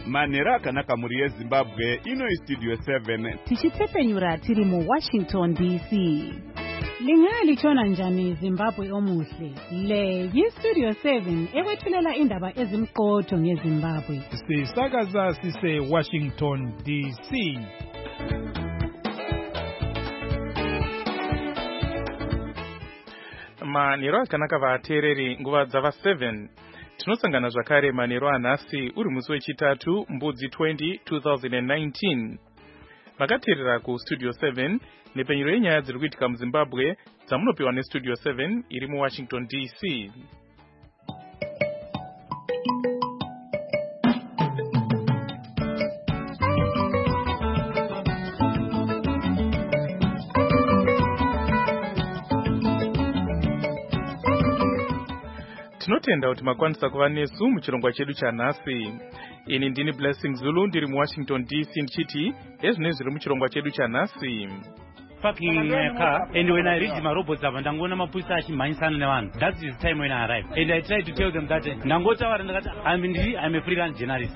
manhero akanaka muri yezimbabwe. Ino istudio 7 tichitsepenyura tiri muWashington DC. Lingalitshona njani Zimbabwe omuhle? Le yistudio 7 ekwethulela indaba ezimqotho ngeZimbabwe. Sisakaza sise Washington DC. Manhero akanaka vateereri nguva dzava 7. Tinosangana zvakare manhero anhasi uri musi wechitatu mbudzi 20 2019. Vakateerera kustudio 7 nepenyero yenyaya dziri kuitika muZimbabwe dzamunopiwa nestudio 7 iri muWashington DC. Tinotenda kuti makwanisa kuva nesu muchirongwa chedu chanhasi. Ini ndini Blessing Zulu ndiri muWashington DC ndichiti ezvine zviri muchirongwa chedu chanhasi. Parking in my car, and when I reach my robots, I'm going to put such mindset in one. That's the time when I arrive. And I try to tell them that I'm a freelance journalist.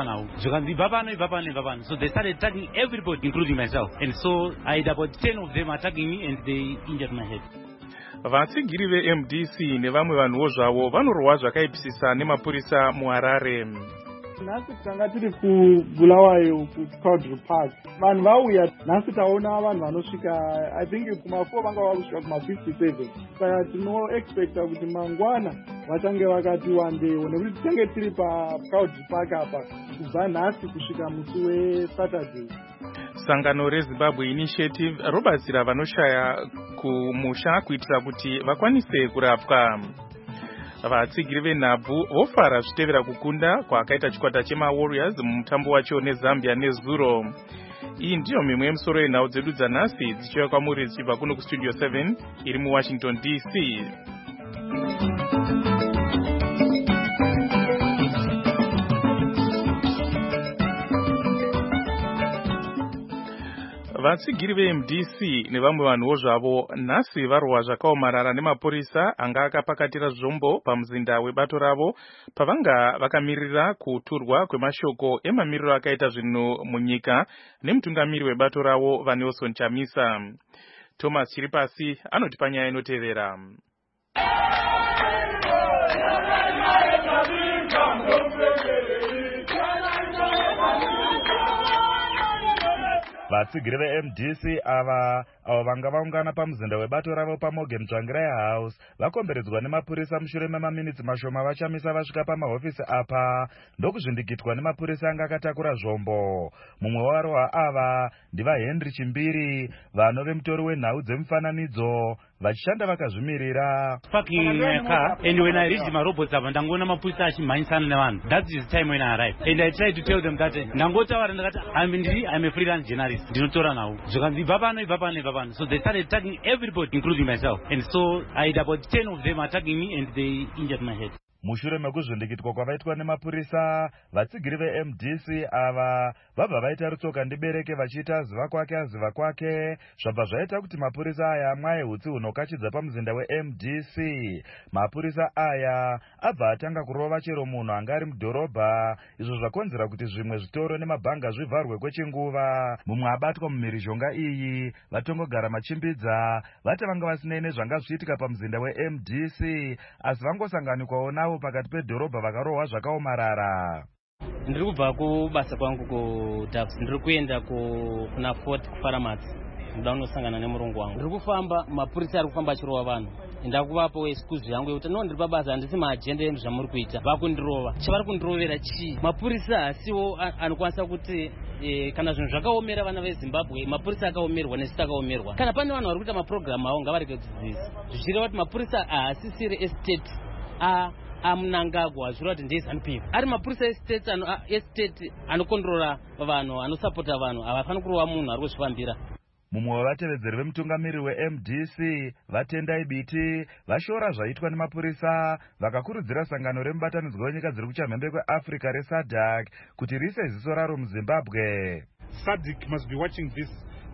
So they started attacking everybody, including myself. And so I had about 10 of them attacking me, and they injured my head. Vatsigiri veMDC nevamwe vanhuwo zvavo vanorwa zvakaipisisa nemapurisa muHarare. Nhasi tanga tiri kuBulawayo kuCaudry Park. Vanhu vauya nhasi taona vanhu vanosvika I think kuma4 vanga vakusvika kuma57. Saka tinoexpecta kuti mangwana vachange vakati wandewo nekuti tichange tiri paCaudry Park apa kubva nhasi kusvika musi weSaturday. Sangano reZimbabwe Initiative robatsira vanoshaya kumusha kuitira kuti vakwanise kurapwa. Vatsigiri venhabvu vofara zvitevera kukunda kwakaita chikwata chemaWarriors mumutambo wacho neZambia nezuro. Iyi ndiyo mimwe yemusoro yenhau dzedu dzanhasi dzichiuya kwamuri dzichibva kuno kustudio 7 iri muWashington DC. Vatsigiri veMDC nevamwe vanhuwo zvavo nhasi varwa zvakaomarara nemapurisa anga akapakatira zvombo pamuzinda webato ravo pavanga vakamirira kuturwa kwemashoko emamiriro akaita zvinhu munyika nemutungamiri webato ravo vaNelson Chamisa. Thomas Chiripasi anoti panyaya inotevera. Vatsigiri veMDC avo vanga vaungana pamuzinda webato ravo paMorgan Tsvangirai House vakomberedzwa nemapurisa mushure memaminitsi mashoma vachamisa vasvika pamahofisi apa ndokuzvindikitwa nemapurisa anga akatakura zvombo. Mumwe wavarwa ava ndivaHenry Chimbiri, vanove mutori wenhau dzemufananidzo vachishanda vakazvimirira. Parking in my car, and when I reach my robots, I'm going to put such mindset in one. That's the time when I arrive. And I try to tell them that I'm a freelance journalist. So they started attacking everybody, including myself. And so I had about 10 of them attacking me, and they injured my head. Mushure mekuzvindikitwa kwavaitwa nemapurisa, vatsigiri veMDC ava vabva vaita rutsoka ndibereke vachiita aziva kwake zvabva zvaita kuti mapurisa aya amwaye hutsi hunokachidza pamuzinda weMDC. Mapurisa aya abva atanga kurova chero munhu anga ari mudhorobha, izvo zvakonzera kuti zvimwe zvitoro nemabhanga zvivharwe kwechinguva. Mumwe abatwa mumhirizhonga iyi vatongogara machimbidza vati vanga vasinei nezvanga zvichiitika pamuzinda weMDC, asi vangosanganikwawo navo pakati pedhorobha vakarohwa zvakaomarara. Ndiri kubva kubasa kwangu kuDAPS, ndiri kuenda kuna Fort kuPharmacy. Ndoda kunosangana nemurongo wangu. Ndiri kufamba, mapurisa ari kufamba achirova vanhu. Ndakuvapo excuse yangu yekuti ndiri pabasa handisi maagenda enyu zvamuri kuita. Vakundirova. Chavari kundirovera chii? Mapurisa asiwo anokwanisa kuti kana zvinhu zvakaomera vana veZimbabwe, mapurisa akaomerwa nesu akaomerwa. Kana pane vanhu vari kuita maprogram avo ngavarege kudzidzisa. Zvichireva kuti mapurisa haasisiri estate Mnangagwa zvirova kuti ndeZANU-PF. Ari mapurisa estate anokondorora vanhu, anosapota vanhu, havafani kurova munhu ari kuzvifambira. Mumwe wavatevedzeri vemutungamiri weMDC Vatendai Biti vashora zvaitwa nemapurisa vakakurudzira sangano remubatanidzwa wenyika dziri kuchamhembe kweAfrica reSADC kuti rise ziso raro muZimbabwe. SADC must be watching this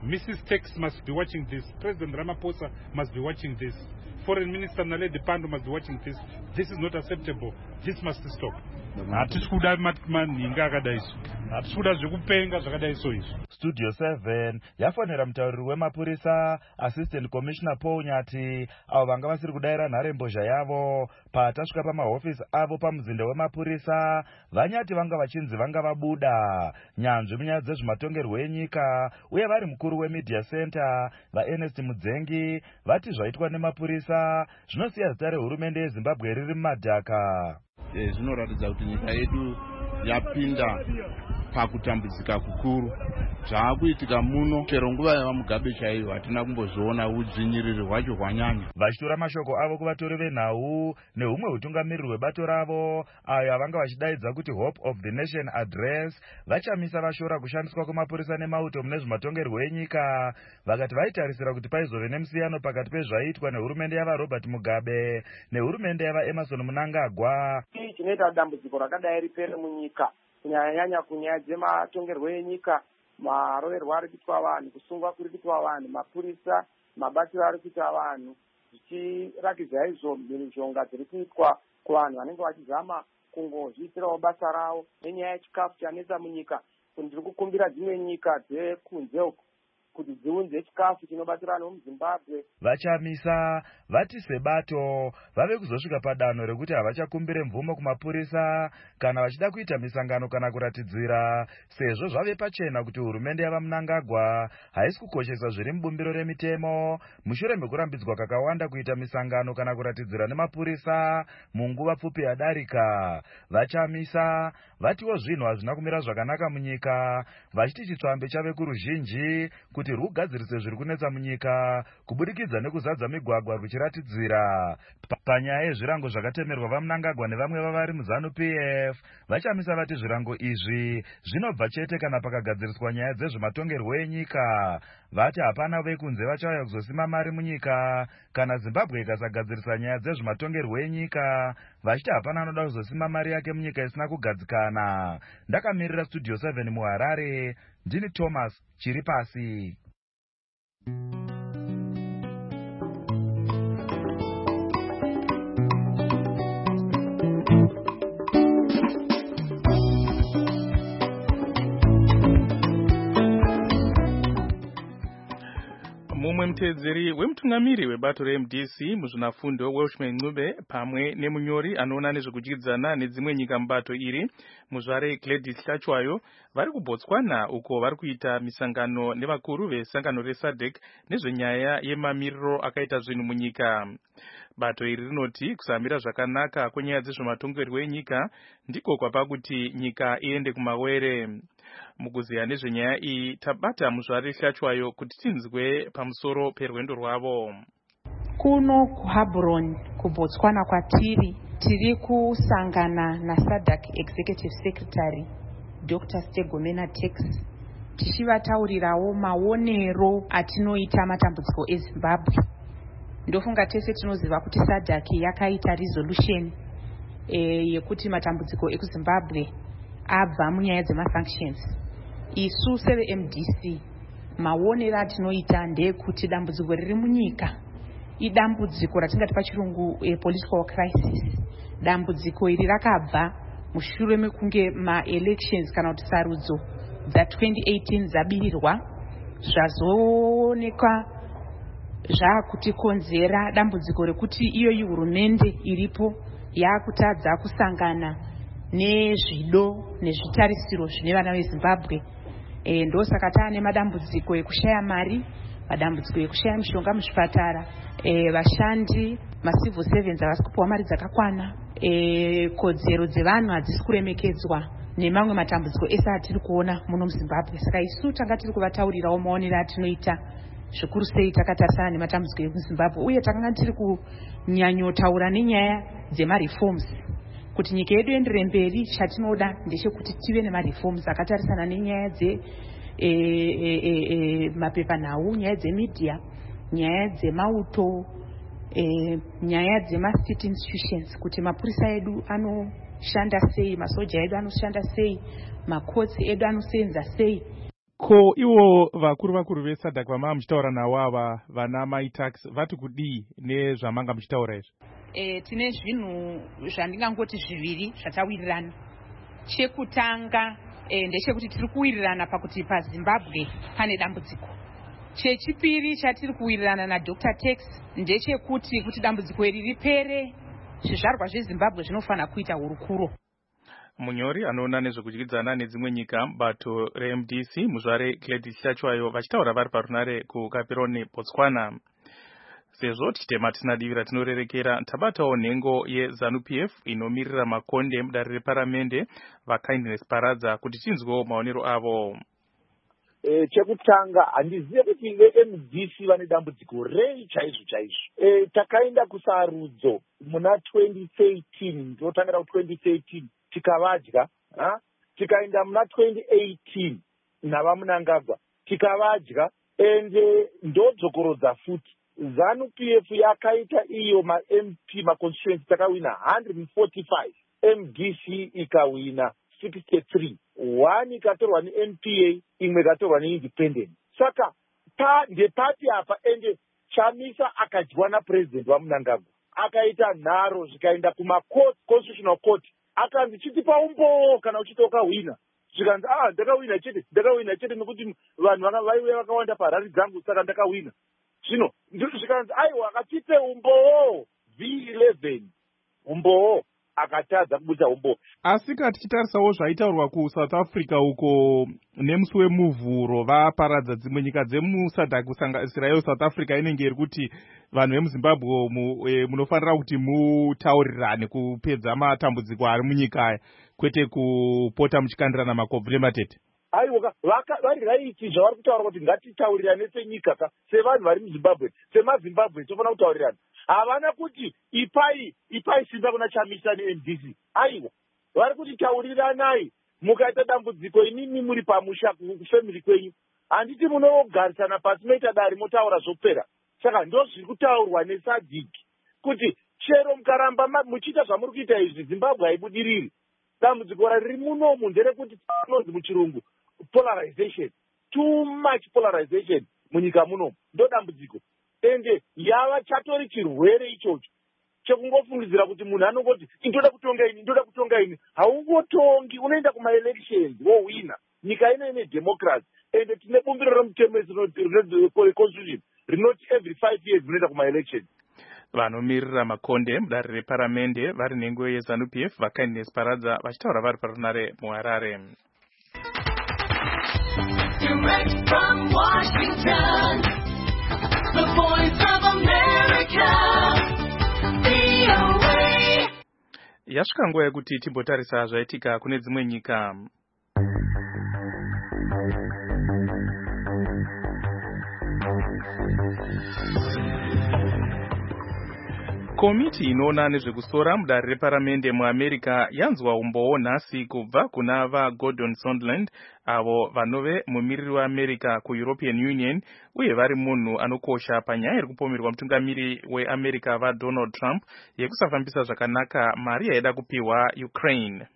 Mrs. Tex must be watching this. President Ramaphosa must be watching this. Foreign Minister Naledi Pandor must be watching this. This is not acceptable. This must stop. Hatisi kuda maninga akadaiso. Hatisi kuda zvekupenga zvakadaiso izvi. Studio 7 yafonera mutauriri wemapurisa Assistant Commissioner Paul Nyati avo vanga vasiri kudaira nharembozha yavo patasvika pamahofisi avo pamuzinda wemapurisa. Vanyati vanga vachinzi vanga vabuda nyanzvi munyaya dzezvematongerwo enyika uye vari mukuru wemedia center vaErnest Mudzengi vati zvaitwa nemapurisa zvinosiya zita rehurumende yeZimbabwe riri mumadhaka. Zvinoratidza kuti nyika yedu yapinda pakutambudzika kukuru. Zvaakuitika muno chero nguva yava Mugabe chaiyo hatina kumbozviona udzvinyiriri hwacho hwanyanya. Vachitora mashoko avo kuvatori venhau nehumwe hutungamiriri hwebato ravo ayo avanga vachidaidza kuti Hope of the Nation Address vachamisa vashora kushandiswa kwemapurisa nemauto mune zvematongerwo enyika. Vakati vaitarisira kuti paizove nemusiyano pakati pezvaitwa nehurumende yava Robert Mugabe nehurumende yava Emerson Mnangagwa. Chinoita dambudziko rakadai ripere munyika kunyanya kunyaya dzematongerwo enyika, maroverwo ari kuitwa vanhu, kusungwa kuri kuitwa vanhu, mapurisa mabatiro ari kuita vanhu, zvichirakidza izvo mhirizhonga dziri kuitwa kuvanhu vanenge vachizama kungozviitirawo basa ravo nenyaya yechikafu chanetsa munyika. Ndiri kukumbira dzimwe nyika dzekunze uku kuti dziunze chikafu chinobatsira muZimbabwe. Vachamisa vati sebato vave kuzosvika padanho rekuti havachakumbire mvumo kumapurisa kana vachida kuita misangano kana kuratidzira, sezvo zvave pachena kuti hurumende yava Mnangagwa haisi kukoshesa zviri mubumbiro remitemo mushure mekurambidzwa kakawanda kuita misangano kana kuratidzira nemapurisa munguva pfupi yadarika. Vachamisa vatiwo zvinhu hazvina kumira zvakanaka munyika, vachiti chitsvambe chave kuruzhinji kuti rwugadzirise zviri kunetsa munyika kubudikidza nekuzadza migwagwa rwuchiratidzira. Panyaya yezvirango zvakatemerwa vaMnangagwa nevamwe vavari muZanu PF, vachamisa vati zvirango izvi zvinobva chete kana pakagadziriswa nyaya dzezvematongerwo enyika. Vati hapana vekunze vachauya kuzosima mari munyika kana Zimbabwe ikasagadzirisa nyaya dzezvematongerwo enyika, vachiti hapana anoda kuzosima mari yake munyika isina kugadzikana. Ndakamirira Studio 7 muHarare, ndini Thomas Chiripasi. Mumwe mutedzeri wemutungamiri webato reMDC muzvinafundo Welshman Ncube pamwe nemunyori anoona nezvekudyidzana nedzimwe nyika mubato iri muzvare Gladys Hlachwayo vari kuBotswana uko vari kuita misangano nevakuru vesangano reSADC nezvenyaya yemamiriro akaita zvinhu munyika. Bato iri rinoti kusamira zvakanaka kwenyaya dzezvematongerwo enyika ndiko kwapa kuti nyika iende kumawere. Mukuziya nezvenyaya iyi tabata muzvare Hlachwayo kuti tinzwe pamusoro perwendo rwavo. Kuno kuHaburoni kuBotswana kwatiri tiri kusangana naSADC Executive Secretary Dr. Stegomena Tex tichivataurirawo maonero atinoita matambudziko eZimbabwe. Ndofunga tese tinoziva kuti SADC yakaita resolution yekuti matambudziko ekuZimbabwe abva munyaya dzemasanctions. Isu seveMDC maonero atinoita ndekuti dambudziko riri munyika idambudziko ratingati pachirungu political crisis. Dambudziko iri rakabva mushure mekunge ma-elections kana kuti sarudzo dza2018 zabirirwa, zvazoonekwa zvakutikonzera dambudziko rekuti iyoyi hurumende iripo yakutadza kusangana nezvido nezvitarisiro zvine vana veZimbabwe. Ndosaka taane madambudziko ekushaya mari, madambudziko ekushaya mishonga muzvipatara, vashandi macivil servants havasi kupiwa mari dzakakwana, kodzero dzevanhu hadzisi kuremekedzwa nemamwe matambudziko ese atiri kuona muno muZimbabwe. Saka isu tanga tiri kuvataurirawo maonero atinoita zvikuru sei takatarisana nematambudziko ekuZimbabwe, uye takanga tiri kunyanyotaura nenyaya dzemareforms kuti nyika yedu ienderere mberi. Chatinoda ndechekuti tive nemareforms akatarisana nenyaya dzemapepanhau, nyaya dzemedia, nyaya dzemauto, nyaya dzemastate institutions, kuti mapurisa edu anoshanda sei, masoja edu anoshanda sei, makotsi edu anosenza sei. Ko ivo vakuru vesadhak vamanga muchitaura navo ava vana maitax vati kudii nezvamanga muchitaura izvi? Tine zvinhu zvandingangoti zviviri zvatawirirana. Chekutanga ndechekuti tiri kuwirirana pakuti paZimbabwe pane dambudziko. Chechipiri chatiri kuwirirana naDr. Tax ndechekuti dambudziko iri ripere zvizvarwa zveZimbabwe zvinofana kuita hurukuro. Munyori anoona nezvekudyidzana nedzimwe nyika bato reMDC muzvare Gladys Chachwayo vachitaura vari parunare kuKapironi, Botswana. Sezvo tichitema tisina divi ratinorerekera, tabatawo nhengo yeZANU-PF inomirira makonde mudare reparamende vaKindness Paradza kuti tinzwewo maonero avo. Chekutanga handizive kuti veMDC vane dambudziko rei chaizvo. Takaenda kusarudzo muna 2013 ndotangira ku 2013 tikavadya, tikaenda muna 2018 navamunangagwa tikavadya, ende ndodzokorodza futi. ZANU-PF yakaita iyo ma-MP ma-constituency takawina 145, MDC ikawina 63, 1 ikatorwa neNPA, imwe ikatorwa neindependent. Saka ndepati apa, ende Chamisa akadyiwa napresident wamunangagwa, akaita nharo zvikaenda kuma-court, constitutional court, akanzi chitipa umbo kana uchiti wakawina. Zvikanzi ndakawina chete nekuti vanhu vaiuya vakawanda parari dzangu saka ndakawina. Zvino zvikanzi aiwa akatipe umbowo V11 umbowo akatadza kubudisa umbowo. Asi kati tichitarisawo zvaitaurwa kuSouth Africa uko nemusi wemuvhuro vaparadza dzimwe nyika dzemusadhak kusanganisirayo South Africa inenge iri kuti vanhu vemuZimbabwe munofanira kuti mutaurirane kupedza matambudziko ari munyika aya kwete kupota muchikandirana makobvu nematete. Aiwa vari raiti zvavari kutaura kuti ngatitaurirane senyika sevanhu vari muZimbabwe, semaZimbabwe tofanira kutaurirana. Havana kuti ipai simba kuna Chamisa neMDC. Aiwa vari kuti tauriranai, mukaita dambudziko inini muri pamusha kufamily kwenyu, handiti munogarisana pasi moita dari motaura zvopera. Saka ndo zviri kutaurwa neSADC kuti chero mukaramba muchiita zvamuri kuita izvi Zimbabwe haibudiriri. Dambudziko riri munomu nderekuti tinonzi muchirungu polarization, too much polarization munyika munomu ndo dambudziko. Ende yava chatori chirwere ichocho chekungofungidzira kuti munhu anongoti ndoda kutonga ini, haungotongi, unoenda kumaelections wowina. Nyika ino ine democracy, ende tine bumbiro remutemo constitution rinoti every 5 years munoenda kumaelections. Vanomirira makonde mudare reparamende vari nhengo yeZANU-PF vaKindness Paradza vachitaura vari parunare muHarare. Direct from Washington, the voice of America, VOA. Yasvika nguva yekuti timbotarisa zvaitika kune dzimwe nyika. Komiti inoona nezvekusora mudare reparamende muAmerica yanzwa umbowo nhasi kubva kuna vaGordon Sondland avo vanove mumiriri weAmerica kuEuropean Union uye vari munhu anokosha panyaya iri kupomerwa mutungamiri weAmerica vaDonald Trump yekusafambisa zvakanaka mari yaida kupiwa Ukraine.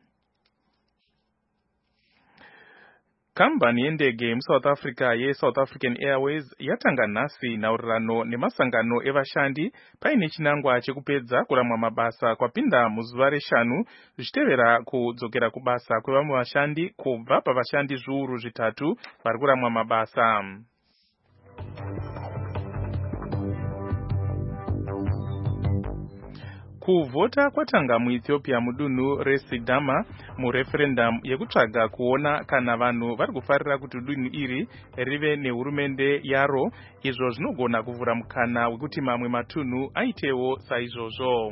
Kambani yendege muSouth Africa yeSouth African Airways yatanga nhasi nhaurirano nemasangano evashandi paine chinangwa chekupedza kuramwa mabasa kwapinda muzuva reshanu zvichitevera kudzokera kubasa kwevamwe vashandi kubva pavashandi zviuru zvitatu vari kuramwa mabasa. Kuvhota kwatanga muEthiopia mudunhu reSidama mureferendum yekutsvaga kuona kana vanhu vari kufarira kuti dunhu iri rive nehurumende yaro, izvo zvinogona kuvhura mukana wekuti mamwe matunhu aitewo saizvozvo.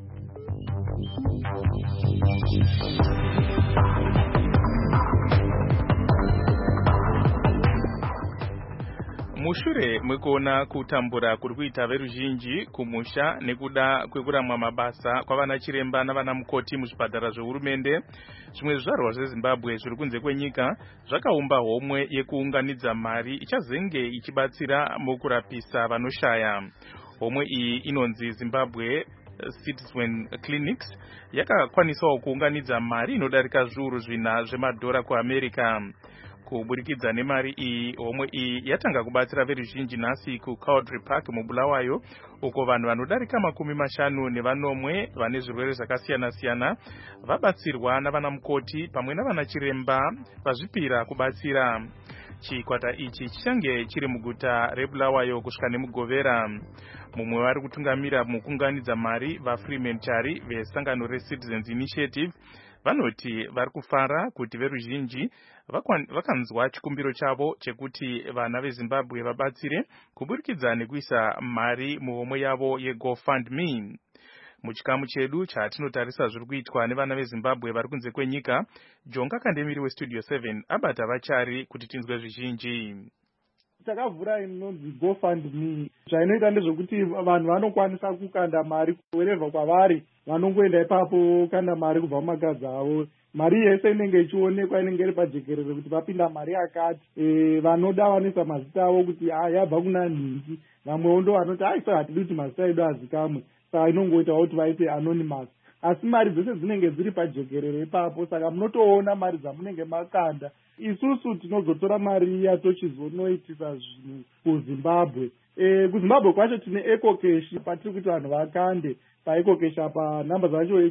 Mushure mwekuona kutambura kuri kuita veruzhinji kumusha nekuda kwekuramwa mabasa kwavana chiremba navana mukoti muzvipatara zvehurumende, zvimwe zvizvarwa zveZimbabwe zviri kunze kwenyika zvakaumba homwe yekuunganidza mari ichazenge ichibatsira mukurapisa vanoshaya. Homwe iyi inonzi Zimbabwe Citizen Clinics yakakwanisawo kuunganidza mari inodarika zviuru zvina zvemadhora kuAmerica. kuburikidza nemari iyi. Homwe iyi yatanga kubatsira veruzhinji nhasi kuCowdry Park muBulawayo, uko vanhu vanodarika 50 nevanomwe vane zvirwere zvakasiyana-siyana vabatsirwa navanamukoti pamwe navanachiremba vazvipira kubatsira. Chikwata ichi chichange chiri muguta reBulawayo kusvika nemugovera. Mumwe vari kutungamira mukunganidza mari vaFreeman Chari vesangano reCitizens Initiative vanoti vari kufara kuti veruzhinji vakanzwa chikumbiro chavo chekuti vana veZimbabwe vabatsire kuburikidza nekuisa mari muhomwe yavo yeGoFundMe. Muchikamu chedu chatinotarisa zviri kuitwa nevana veZimbabwe vari kunze kwenyika, Jonga Kandemiri weStudio 7 abata vachari kuti tinzwe zvizhinji. Takavhura inonzi GoFundMe. Zvainoita ndezvekuti vanhu vanokwanisa kukanda mari wherever kwavari, vanongoenda ipapo kanda mari kubva mumagadzi avo. Mari yese inenge ichionekwa, inenge iri pajekerere kuti vapinda mari yakati. Vanoda vanoisa mazita avo kuti yabva kuna nhingi. Vamwewo ndo vanoti aisa hatidi kuti mazita edu azikamwe, saka inongoitawo kuti vaite anonymous. Asi mari dzose dzinenge dziri pajekerere ipapo, saka munotoona mari dzamunenge makanda. Isusu tinozotora mari iya tochizonoitisa zvinhu kuZimbabwe. KuZimbabwe kwacho tine EcoCash patiri kuti vanhu vakande. PaEcoCash apa namba dzacho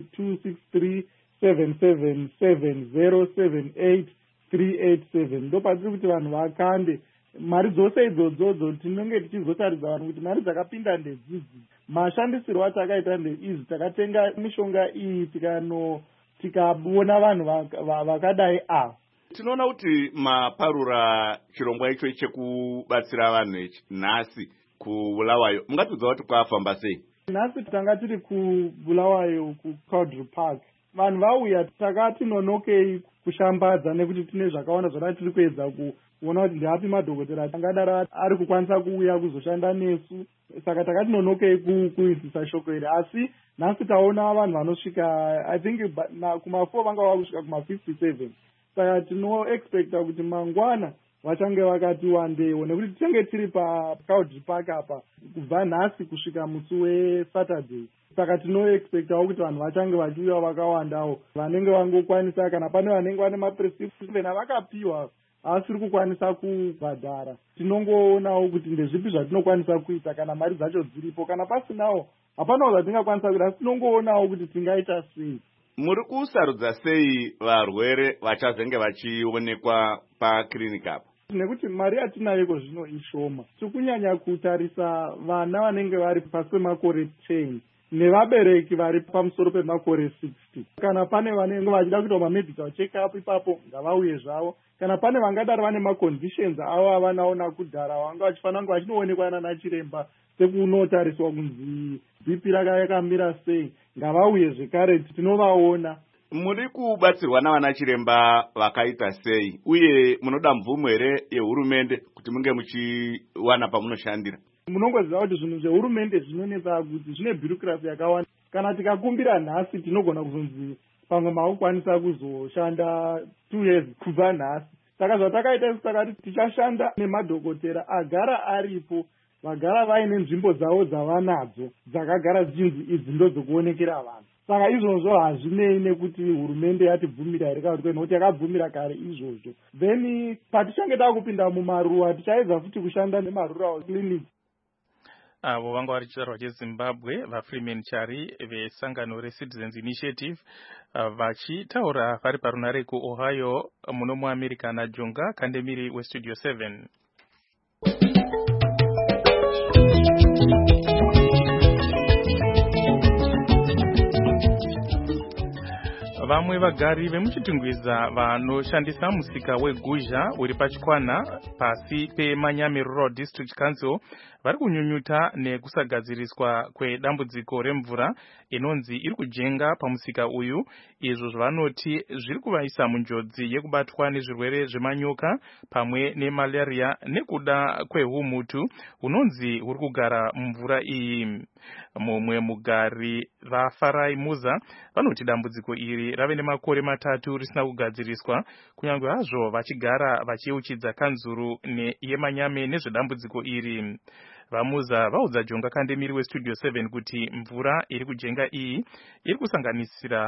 26377707838 ndo patiri kuti vanhu vakande. Mari dzose idzodzo tinenge tichizotaridza vanhu kuti mari dzakapinda ndedzizi. Mashandisirwo atakaita ndeizi: takatenga mishonga iyi tikaona vanhu vakadai ava. Tinoona kuti maparura chirongwa icho chekubatsira vanhu ichi nhasi kuBulawayo, mungatidza kuti kwafamba sei? Nhasi tanga tiri kuBulawayo kuCowdry Park. Vanhu vauya takati nonokei kushambadza nekuti tine zvakawanda zvatiri kuedza kuona kuti ndeapi madhokotera angadaro ari kukwanisa kuuya kuzoshanda nesu. Saka takati nonokei kuisisa shoko iri. Asi nhasi taona vanhu vanosvika I think kuma4 vanga vava kusvika kuma57. Saka tinoexpecta kuti mangwana vachange vakati wandewo, nekuti tichange tiri paCowdry Park apa kubva nhasi kusvika musi weSaturday. Saka tinoexpectawo kuti vanhu vachange vachiuya vakawandawo, vanenge vangokwanisa, kana pane vanenge vane maprescription avakapiwa asiri kukwanisa kubhadhara. Tinongoonawo kuti ndezvipi zvatinokwanisa kuita kana mari dzacho dziripo. Kana pasinawo hapanawo zvatingakwanisa kuita, asi tinongoonawo kuti tingaita sei. Muri kusarudza sei varwere vachazenge vachionekwa pakiriniki apa? Nekuti mari yatinayeko zvino ishoma. Tikunyanya kutarisa vana vanenge vari pasi pemakore 10 nevabereki vari pamusoro pemakore 60. Kana pane vanenge vachida kuita mamedical check-up ipapo ngavauye zvavo. Kana pane vangadaro vane maconditions avo avanaona kudhara vanga vachifanira kunge vachinoonekwa nanachiremba sekunotariswa kunzi BP yakamira sei, ngavauye zvekare tinovaona. Muri kubatsirwa navana chiremba vakaita sei, uye munoda mvumo here yehurumende kuti munge muchiwana pamunoshandira? Munongoziva kuti zvinhu zvehurumende zvinonetsa kuti zvine bureaucracy yakawanda. Kana tikakumbira nhasi tinogona kuzonzi pamwe makukwanisa kuzoshanda 2 years kubva nhasi. Saka zvatakaita isu takati tichashanda nemadhokotera agara aripo, vagara vaine nzvimbo dzavo dzavanadzo dzakagara dzichinzi idzi ndodzokuonekera vanhu. Saka izvozvo hazvinei nekuti hurumende yatibvumira here kana kuti nokuti yakabvumira kare izvozvo. Then patichange takupinda mumaruwa tichaedza futi kushanda nemarural clinics. Avo vanga vari chizvarwa cheZimbabwe vaFreeman Chari vesangano reCitizens Initiative vachitaura vari parunare kuOhio muno muAmerica naJonga Kandemiri weStudio 7. Vamwe vagari vemuchitungwiza vanoshandisa musika weGuzha uri pachikwana pasi peManyame Rural District Council vari kunyunyuta nekusagadziriswa kwedambudziko remvura inonzi iri kujenga pamusika uyu, izvo zvanoti zviri kuvaisa munjodzi yekubatwa nezvirwere zvemanyoka pamwe nemalaria nekuda kwehumutu hunonzi huri kugara mumvura iyi. Mumwe mugari vaFarai Muza vanoti dambudziko iri rave nemakore 3 risina kugadziriswa, kunyange hazvo vachigara vachiyeuchidza kanzuru yeManyame nezvedambudziko iri. Vamuza vaudza Jonga Kandemiri weStudio 7 kuti mvura iri kujenga iyi iri kusanganisira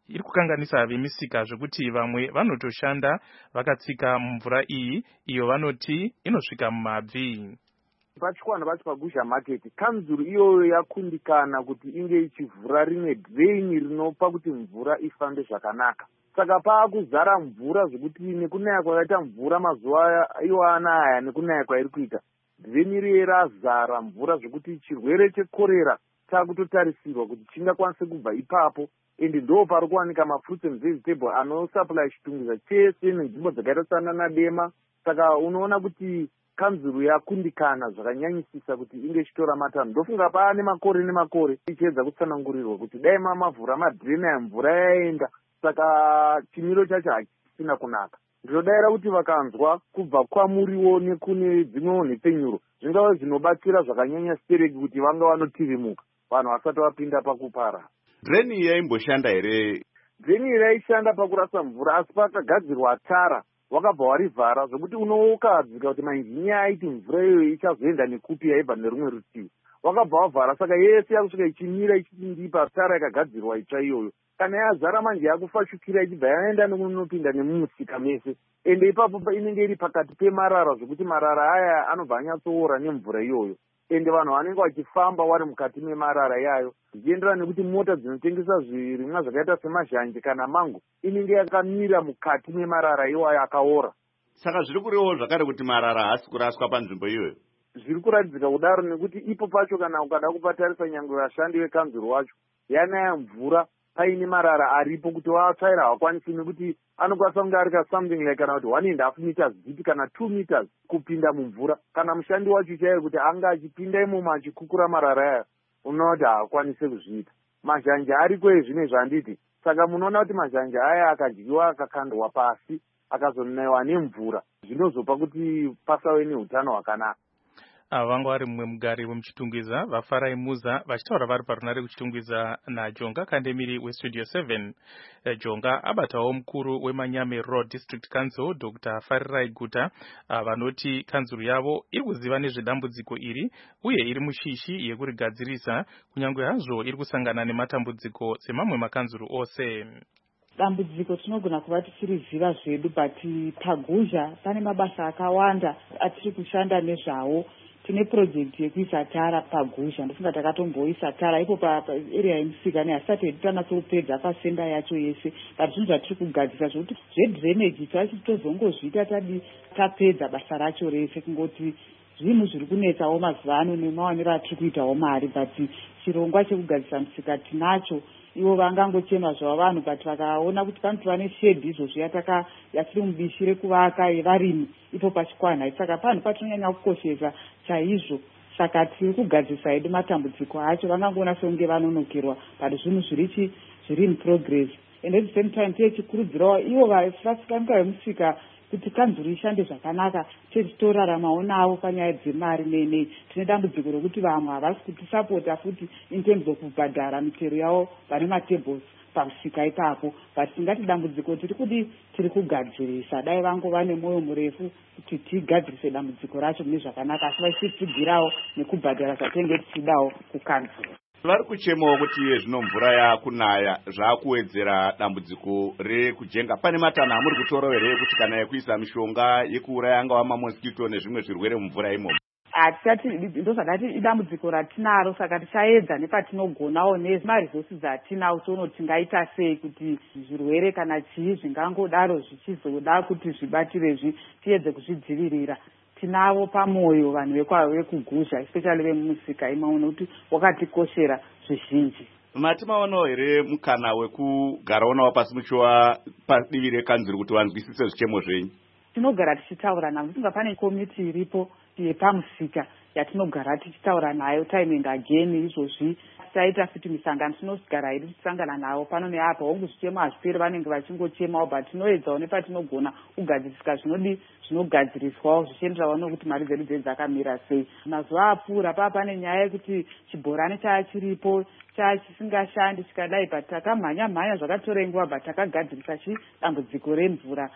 iri kukanganisa vemisika zvekuti vamwe vanotoshanda vakatsika mumvura iyi iyo vanoti inosvika mumabvi. Pachikwana pacho paGusha market kanzuru iyoyo yakundikana kuti inge ichivhura rimwe drain rinopa kuti mvura ifambe zvakanaka. Saka paakuzara mvura zvekuti nekunaya kwakaita mvura mazuva iwo anaya nekunaya kwairi kuita drain riye razara mvura zvekuti chirwere chekorera chakutotarisirwa kuti chingakwanise kubva ipapo. Ende ndo pari kuwanika mafruits and vegetable anosupply chitungwiza chese nenzvimbo dzakaita sana naDema. Saka unoona kuti kanzuru yakundikana zvakanyanyisisa kuti inge ichitora matanho. Ndofunga paane makore nemakore ichiedza kutsanangurirwa kuti dai mavhura madhirena yamvura yaenda, saka chimiro chacho hachisina kunaka. Ndinodayira kuti vakanzwa kubva kwamuriwo nekune dzimwewo nhepenyuro zvingava zvinobatsira zvakanyanya stereki kuti vanga vanotirimuka vanhu vasati vapinda pakupara. Dreni yaimboshanda here? Dreni yaishanda pakurasa mvura, asi pakagadzirwa tara wakabva warivhara zvokuti unoukadzika kuti mainjiniya aiti mvura iyoyo ichazoenda nekupi yaibva nerumwe rutivi. Wakabva wavhara, saka yese yakusvika ichimira ichipindipa tara yakagadzirwa itsva iyoyo. Kana yazara manje yakufashukira ichibva yaenda nemunopinda nemumusika mese. Ende ipapo inenge iri pakati pemarara zvokuti marara aya anobva anyatsoora nemvura iyoyo. Ende vanhu vanenge vachifamba vari mukati memarara yayo zvichienderana nekuti mota dzinotengesa zvirimwa zvakaita semazhanje kana mango inenge yakamira mukati memarara iwayo akaora. Saka zviri kurevo zvakare kuti marara haasi kuraswa panzvimbo iyoyo. Zviri kuratidzika kudaro nekuti ipo pacho kana ukada kupatarisa nyangwe vashandi vekanzuru wacho yanaya mvura paine marara aripo kuti vatsvaira hawakwanisi nekuti anokwanisa kunge ari something like kana kuti 1.5 meters deep kana 2 meters kupinda mumvura. Kana mushandi wacho chaiyo kuti anga achipinda imomo achikukura marara aya unoona kuti haakwanisi kuzviita. Mazhanje ariko ezvine zvanditi. Saka munoona kuti mazhanje aya akadyiwa akakandwa pasi akazonaiwa nemvura zvinozopa kuti pasave neutano hwakanaka. Vanga vari mumwe mugari wemuchitungwiza vafarai muza vachitaura vari parunare kuchitungwiza naJonga Kandemiri westudio 7. Jonga abatawo mukuru weManyame Road District Council Dr. Farirai Guta vanoti kanzuru yavo iri kuziva nezvedambudziko iri uye iri mushishi yekurigadzirisa kunyange hazvo iri kusangana nematambudziko semamwe makanzuru ose. Dambudziko tinogona kuva tichiriziva zvedu, but paGusha pane mabasa akawanda atiri kushanda nezvawo. Tine project yekuisa tara paGusha, ndofunga takatomboisa tara ipo paarea yemusika hasati hedu tanatsokupedza pasenda yacho yese, but zvinhu zvatiri kugadzira zvokuti zvedrainage tozongozviita tapedza basa racho rese, kungoti zvinhu zviri kunetsawo mazuva ano nemawaniro atiri kuitawo mari, but chirongwa chekugadzisa musika tinacho. Ivo vangangochema zvavo vanhu, but vakaona kuti panotova neshedhi izvozvo yatiri mubishi rekuvaka yevarimi ipo pachikwana, saka panhu patinonyanya kukoshesa chaizvo. Saka tiri kugadzisa hedu matambudziko acho, vangangoona sekunge vanonokerwa, but zvinhu zviri in progress. And at the same time tichikurudzirawo ivo vafasikanika vemusika kuti kanzuru ishande zvakanaka, tichitoraramawo navo panyaya dzemari nei. Tine dambudziko rokuti vamwe havasi kutisapota futi in terms of kubhadhara mitero yavo vane matables pamusika ipapo, but tingati dambudziko tiri kugadzirisa. Dai vangova nemwoyo murefu kuti tigadzirise dambudziko racho mune zvakanaka, asi vachitsigirawo nekubhadhara zvatenge tichidawo kukanzuru. Vari kuchemawo kuti zvino mvura yakunaya zvakuwedzera dambudziko rekujenga. Pane matanho amuri kutora here kuti kana yekuisa mishonga yekuuraya angava mamoskito nezvimwe zvirwere mumvura imomo? Hatisati ndozvakati idambudziko ratinaro, saka tichaedza nepatinogonawo nemaresources atinawo toona tingaita sei kuti zvirwere kana chii zvingangodaro zvichizoda kuti zvibatirezvi tiedze kuzvidzivirira. Tinavo pamwoyo vanhu vekuGusha, especially vemumusika imomo, nokuti wakatikoshera zvizhinji. Mati maonawo here mukana wekugarawo navo pasi muchiwa padivi rekanzuru kuti vanzwisise zvichemo zvenyu? Tinogara tichitaura navo, tinga pane komiti iripo yepamusika yatinogara tichitaura nayo time and again. Izvozvi taita futi misangano tinogara hedu tichisangana navo pano neapo, hongu zvichemo hazviperi vanenge vachingochemawo, but tinoedzawo nepatinogona kugadzirisika zvinogadziriswawo zvichienderanawo nokuti mari dzedu dzedu dzakamira sei. Mazuva apfuura pane nyaya yekuti chibhorani chachiripo chisingashandi chikadai, but takamhanya zvakatora nguva, but takagadzirisa dambudziko remvura.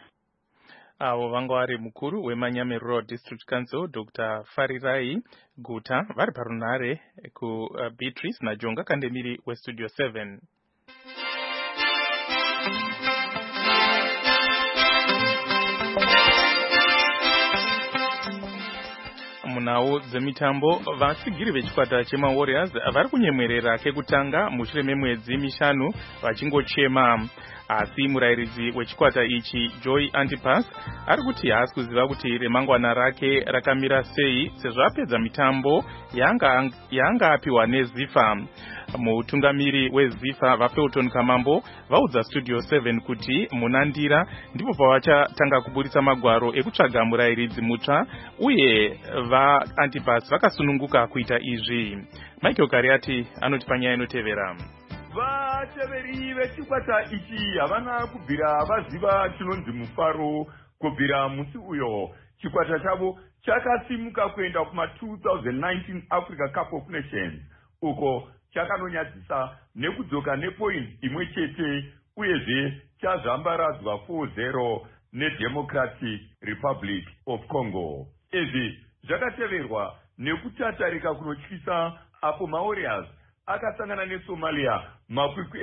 Avo vanga vari mukuru weManyame Road District Council Dr. Farirai Guta vari parunare ku Beatrice naJonga Kandemiri westudio 7. munhau dzemitambo. Vasigiri vechikwata chemaWarriors vari kunyemwerera kekutanga mushure memwedzi mishanu vachingochema. Asi murayiridzi wechikwata ichi Joy Antipas ari kuti haasi kuziva kuti remangwana rake rakamira sei sezvo apedza mitambo yaanga apiwa neZIFA. Mutungamiri weZIFA vaFelton Kamambo vaudza Studio 7 kuti munandira ndipo pavachatanga kuburitsa magwaro ekutsvaga murayiridzi mutsva, uye vaAntipas vakasununguka kuita izvi. Michael Kariati anoti panyaya inotevera. Vateveri vechikwata ichi havana kubvira vaziva chinonzi mufaro kubvira musi uyo chikwata chavo chakasimuka kuenda kuma 2019 Africa Cup of Nations, uko chakanonyadzisa nekudzoka nepoint imwe chete, uyezve chazvambaradzwa 4-0 neDemocratic Republic of Congo. Izvi zvakateverwa nekutatarika kunotyisa apo maWarriors akasangana neSomalia makwikwi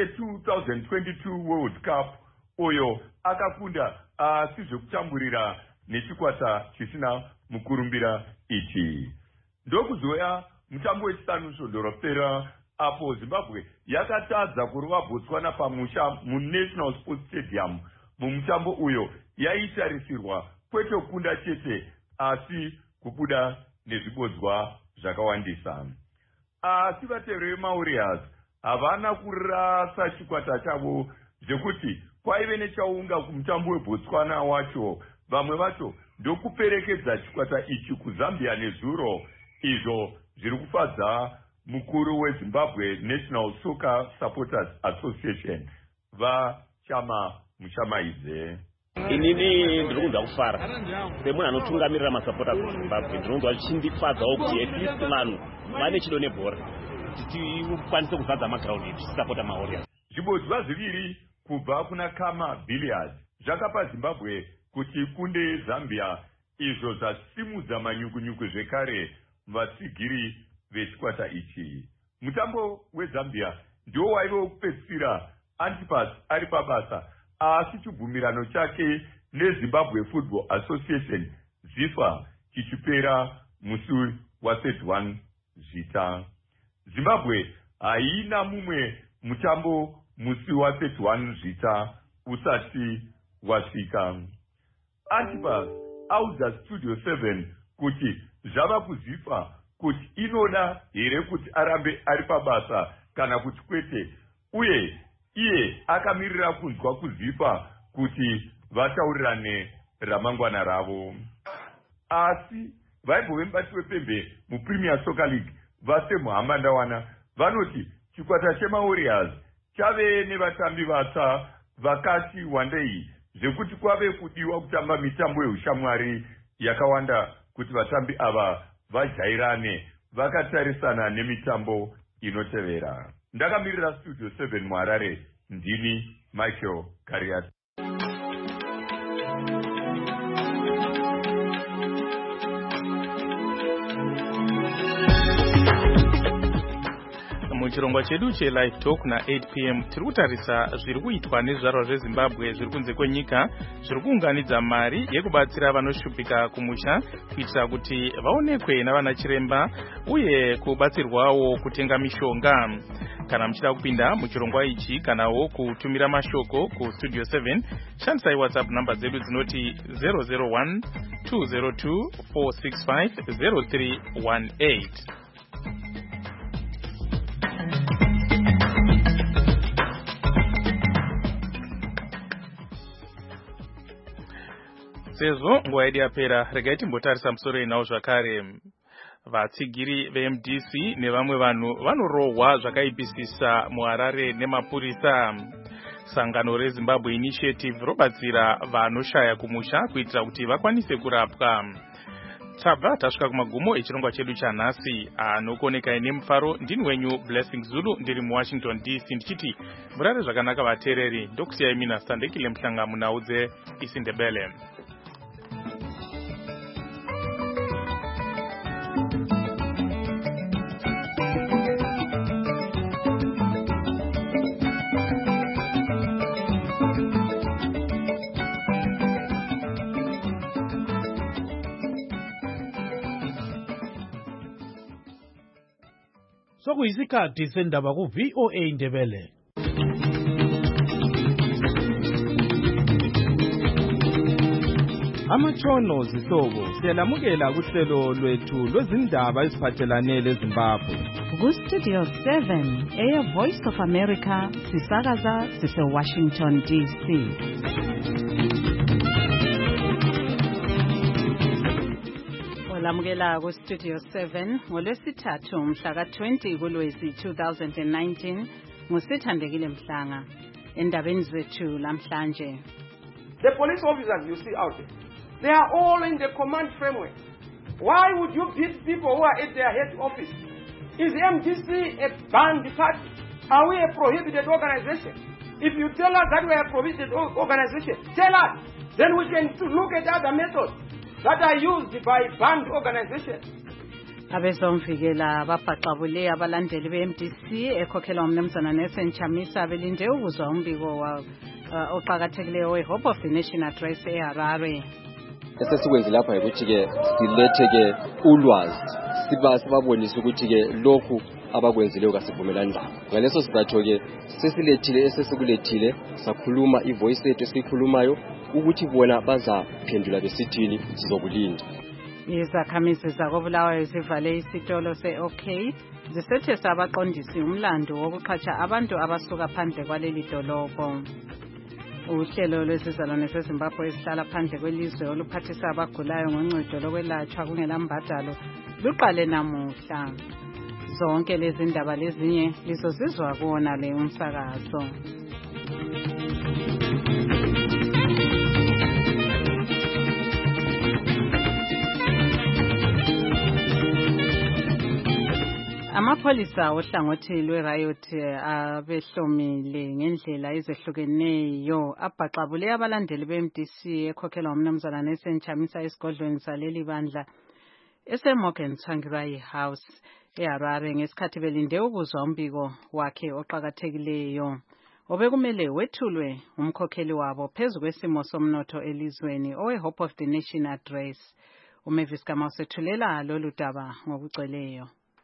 e2022 World Cup, uyo akakunda asi zvekutamburira nechikwata chisina mukurumbira ichi. Ndokuzoya mutambo wechitanu zvondorofera apo Zimbabwe yakatadza kurova Botswana pamusha muNational Sports Stadium. Mumutambo uyo yaitarisirwa kwete kukunda chete asi kubuda nezvibodzwa zvakawandisa. Asi vateveri vemaWarriors havana kurasa chikwata chavo zvekuti kwaive nechaunga kumutambo weBotswana wacho. Vamwe vacho ndokuperekedza chikwata ichi kuZambia nezuro, izvo zviri kufadza mukuru weZimbabwe National Soccer Supporters Association vaChama Mushamaidze. Inini ndiri kunzwa kufara semunhu anotungamirira masupporters muZimbabwe. Ndinonzwa chindifadzawo kuti at least vanhu vane chido nebhora kuti tikwanise kuzadza maground tichisapota maWarriors. Zvibodzwa zviviri kubva kuna Kama Billiards zvakapa Zimbabwe kuti kunde Zambia, izvo zvasimudza manyukunyuku zvekare vatsigiri vechikwata ichi. Mutambo weZambia ndiwo waive wokupedzisira Antipas ari pabasa, asi chibvumirano chake neZimbabwe Football Association ZIFA chichipera musi wa31 Zvita. Zimbabwe haina mumwe mutambo musi wa31 Zvita usati wasvika. Antipas audza Studio 7 kuti zvava kuZIFA kuti inoda here kuti arambe ari pabasa kana kuti kwete, uye iye akamirira kunzwa kuZIFA kuti vataurirane ramangwana ravo. Asi vaibvo vemubati wepembe muPremier Soccer League vaSemu Hamandawana vanoti chikwata chemaWarriors chave nevatambi vatsva vakati wandei, zvekuti kwave kudiwa kutamba mitambo yeushamwari yakawanda kuti vatambi ava vajairane vakatarisana nemitambo inotevera. Ndakamirira Studio 7 muHarare, ndini Michael Kariati. Muchirongwa chedu cheLive Talk na8 PM tiri kutarisa zviri kuitwa nezvizvarwa zveZimbabwe zviri kunze kwenyika zviri kuunganidza mari yekubatsira vanoshupika kumusha kuitira kuti vaonekwe navana chiremba uye kubatsirwawo kutenga mishonga. Kana muchida kupinda muchirongwa ichi kanawo kutumira mashoko ku Studio 7, shandisai WhatsApp namba dzedu dzinoti 001 202 465 0318. Sezvo nguva yedu yapera, regai timbotarisa musoro inawo zvakare. Vatsigiri veMDC nevamwe vanhu vanorohwa zvakaipisisa muHarare nemapurisa. Sangano reZimbabwe Initiative robatsira vanoshaya kumusha kuitira kuti vakwanise kurapwa. Tabva tasvika kumagumo echirongwa chedu chanhasi. Anokuonekai nemufaro ndini wenyu Blessing Zulu, ndiri muWashington DC ndichiti murare zvakanaka vateereri. Ndokusiyai mina Sandekile Mhlanga munhau dzeIsiNdebele. Sokuyisikhathi sendaba ku VOA Indebele. Amatshono zihlobo siyalamukela kuhlelo lwethu lwezindaba eziphathelane leZimbabwe. Ku-Studio 7 Air Voice of America sisakaza sise-Washington DC. Olamukela ku-Studio 7 ngolwesithathu mhla ka-20 kuLwezi 2019 nguSithandekile Mhlanga. Endabeni zethu lamhlanje. The police officers you see out there, they are all in the command framework. Why would you beat people who are at their head office? Is MDC a banned party? Are we a prohibited organization? If you tell us that we are a prohibited organization, tell us. Then we can look at other methods that are used by banned organizations. Abezomvikela babhaqabule abalandeli be-MDC ekhokhelwa umnumzana Nelson Chamisa belinde ukuzwa umbiko oqakathekileyo we-Hope of the Nation address eHarare. Esesikwenze lapha ukuthi-ke silethe-ke ulwazi sibabonise ukuthi-ke lokhu abakwenzileyo kasivumelani nabo. Ngaleso sizathu-ke sesilethile esesikulethile sakhuluma ivoice yethu esiyikhulumayo ukuthi bona bazaphendula besithini sizokulinda. Izakhamizi zakoBulawayo zivale isitolo se-OK zisethesa abaqondisi umlando wokuqhatsha abantu abasuka phandle kwaleli dolobho. Uhlelo lwesizalwane seZimbabwe esihlala phandle kwelizwe oluphathisa abagulayo ngoncedo lokwelatshwa kungelambadalo luqale namuhla. Zonke lezi ndaba lezinye lizozizwa kuwona le umsakazo. Amapholisa ohlangothi lwe-riot abehlomile ngendlela ezehlukeneyo abhaqabule abalandeli be-MDC ekhokhelwa umnumzana Nelson Chamisa esigodlweni saleli bandla ese-Morgan Tsvangirai House eHarare ngesikhathi belinde ukuzwa umbiko wakhe oqakathekileyo obekumele wethulwe umkhokheli wabo phezu kwesimo somnotho elizweni owe-Hope of the Nation address. uMavis Gama usethulela lolu daba ngokugcweleyo.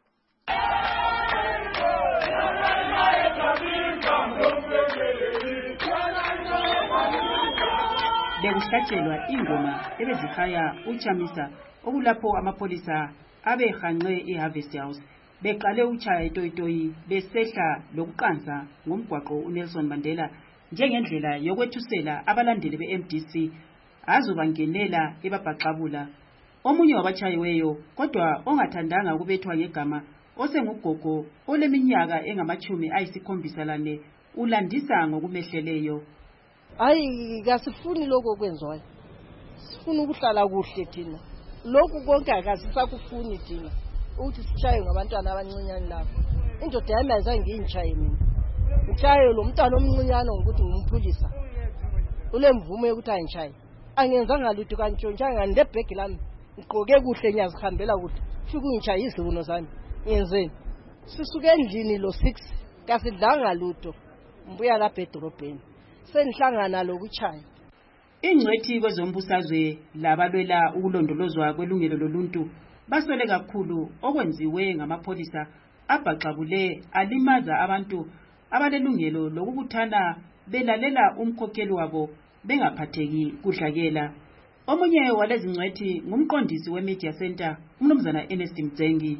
Bekuhlatshelwa ingoma ebezihaya uChamisa okulapho amapholisa abehanqe eHarvest House beqale uchaya itoyitoyi besehla lokuqanza ngomgwaqo uNelson Mandela njengendlela yokwethusela abalandeli beMDC azobangenela ebabhaxabula. Omunye wabachayiweyo kodwa ongathandanga ukubethwa ngegama osengugogo oleminyaka engamachumi ayisikhombisa ulandisa ngokumehleleyo. Hayi kasifuni lokho kwenzwayo. Sifuna ukuhlala kuhle thina. Lokhu konke akasisakufuni thina. Uthi sichaye ngabantwana abancinyane lapho. Indoda yami ayizange ngiyinchaye mina. Ngichaye lo mntwana omncinyane ngokuthi ngimphulisa. Ule mvumo yokuthi ayinchaye. Angenzanga lutho kantshontshanga ndebhegi lami. Ngigqoke kuhle ngiyazihambela kuhle. Fika ungichaye izibuno zami. Ngenzeni? Sisuke endlini lo 6 kasidlanga lutho. Mbuya lapha edorobheni. Senihlangana lokuchaya. Ingcwethi kwezombusazwe labalwela ukulondolozwa kwelungelo loluntu baswele kakhulu okwenziwe ngamapholisa abhaxabule alimaza abantu abalelungelo lokubuthana belalela umkhokheli wabo bengaphatheki kudlakela. Omunye walezi ngcwethi ngumqondisi weMedia Center umnumzana Ernest Mtsengi.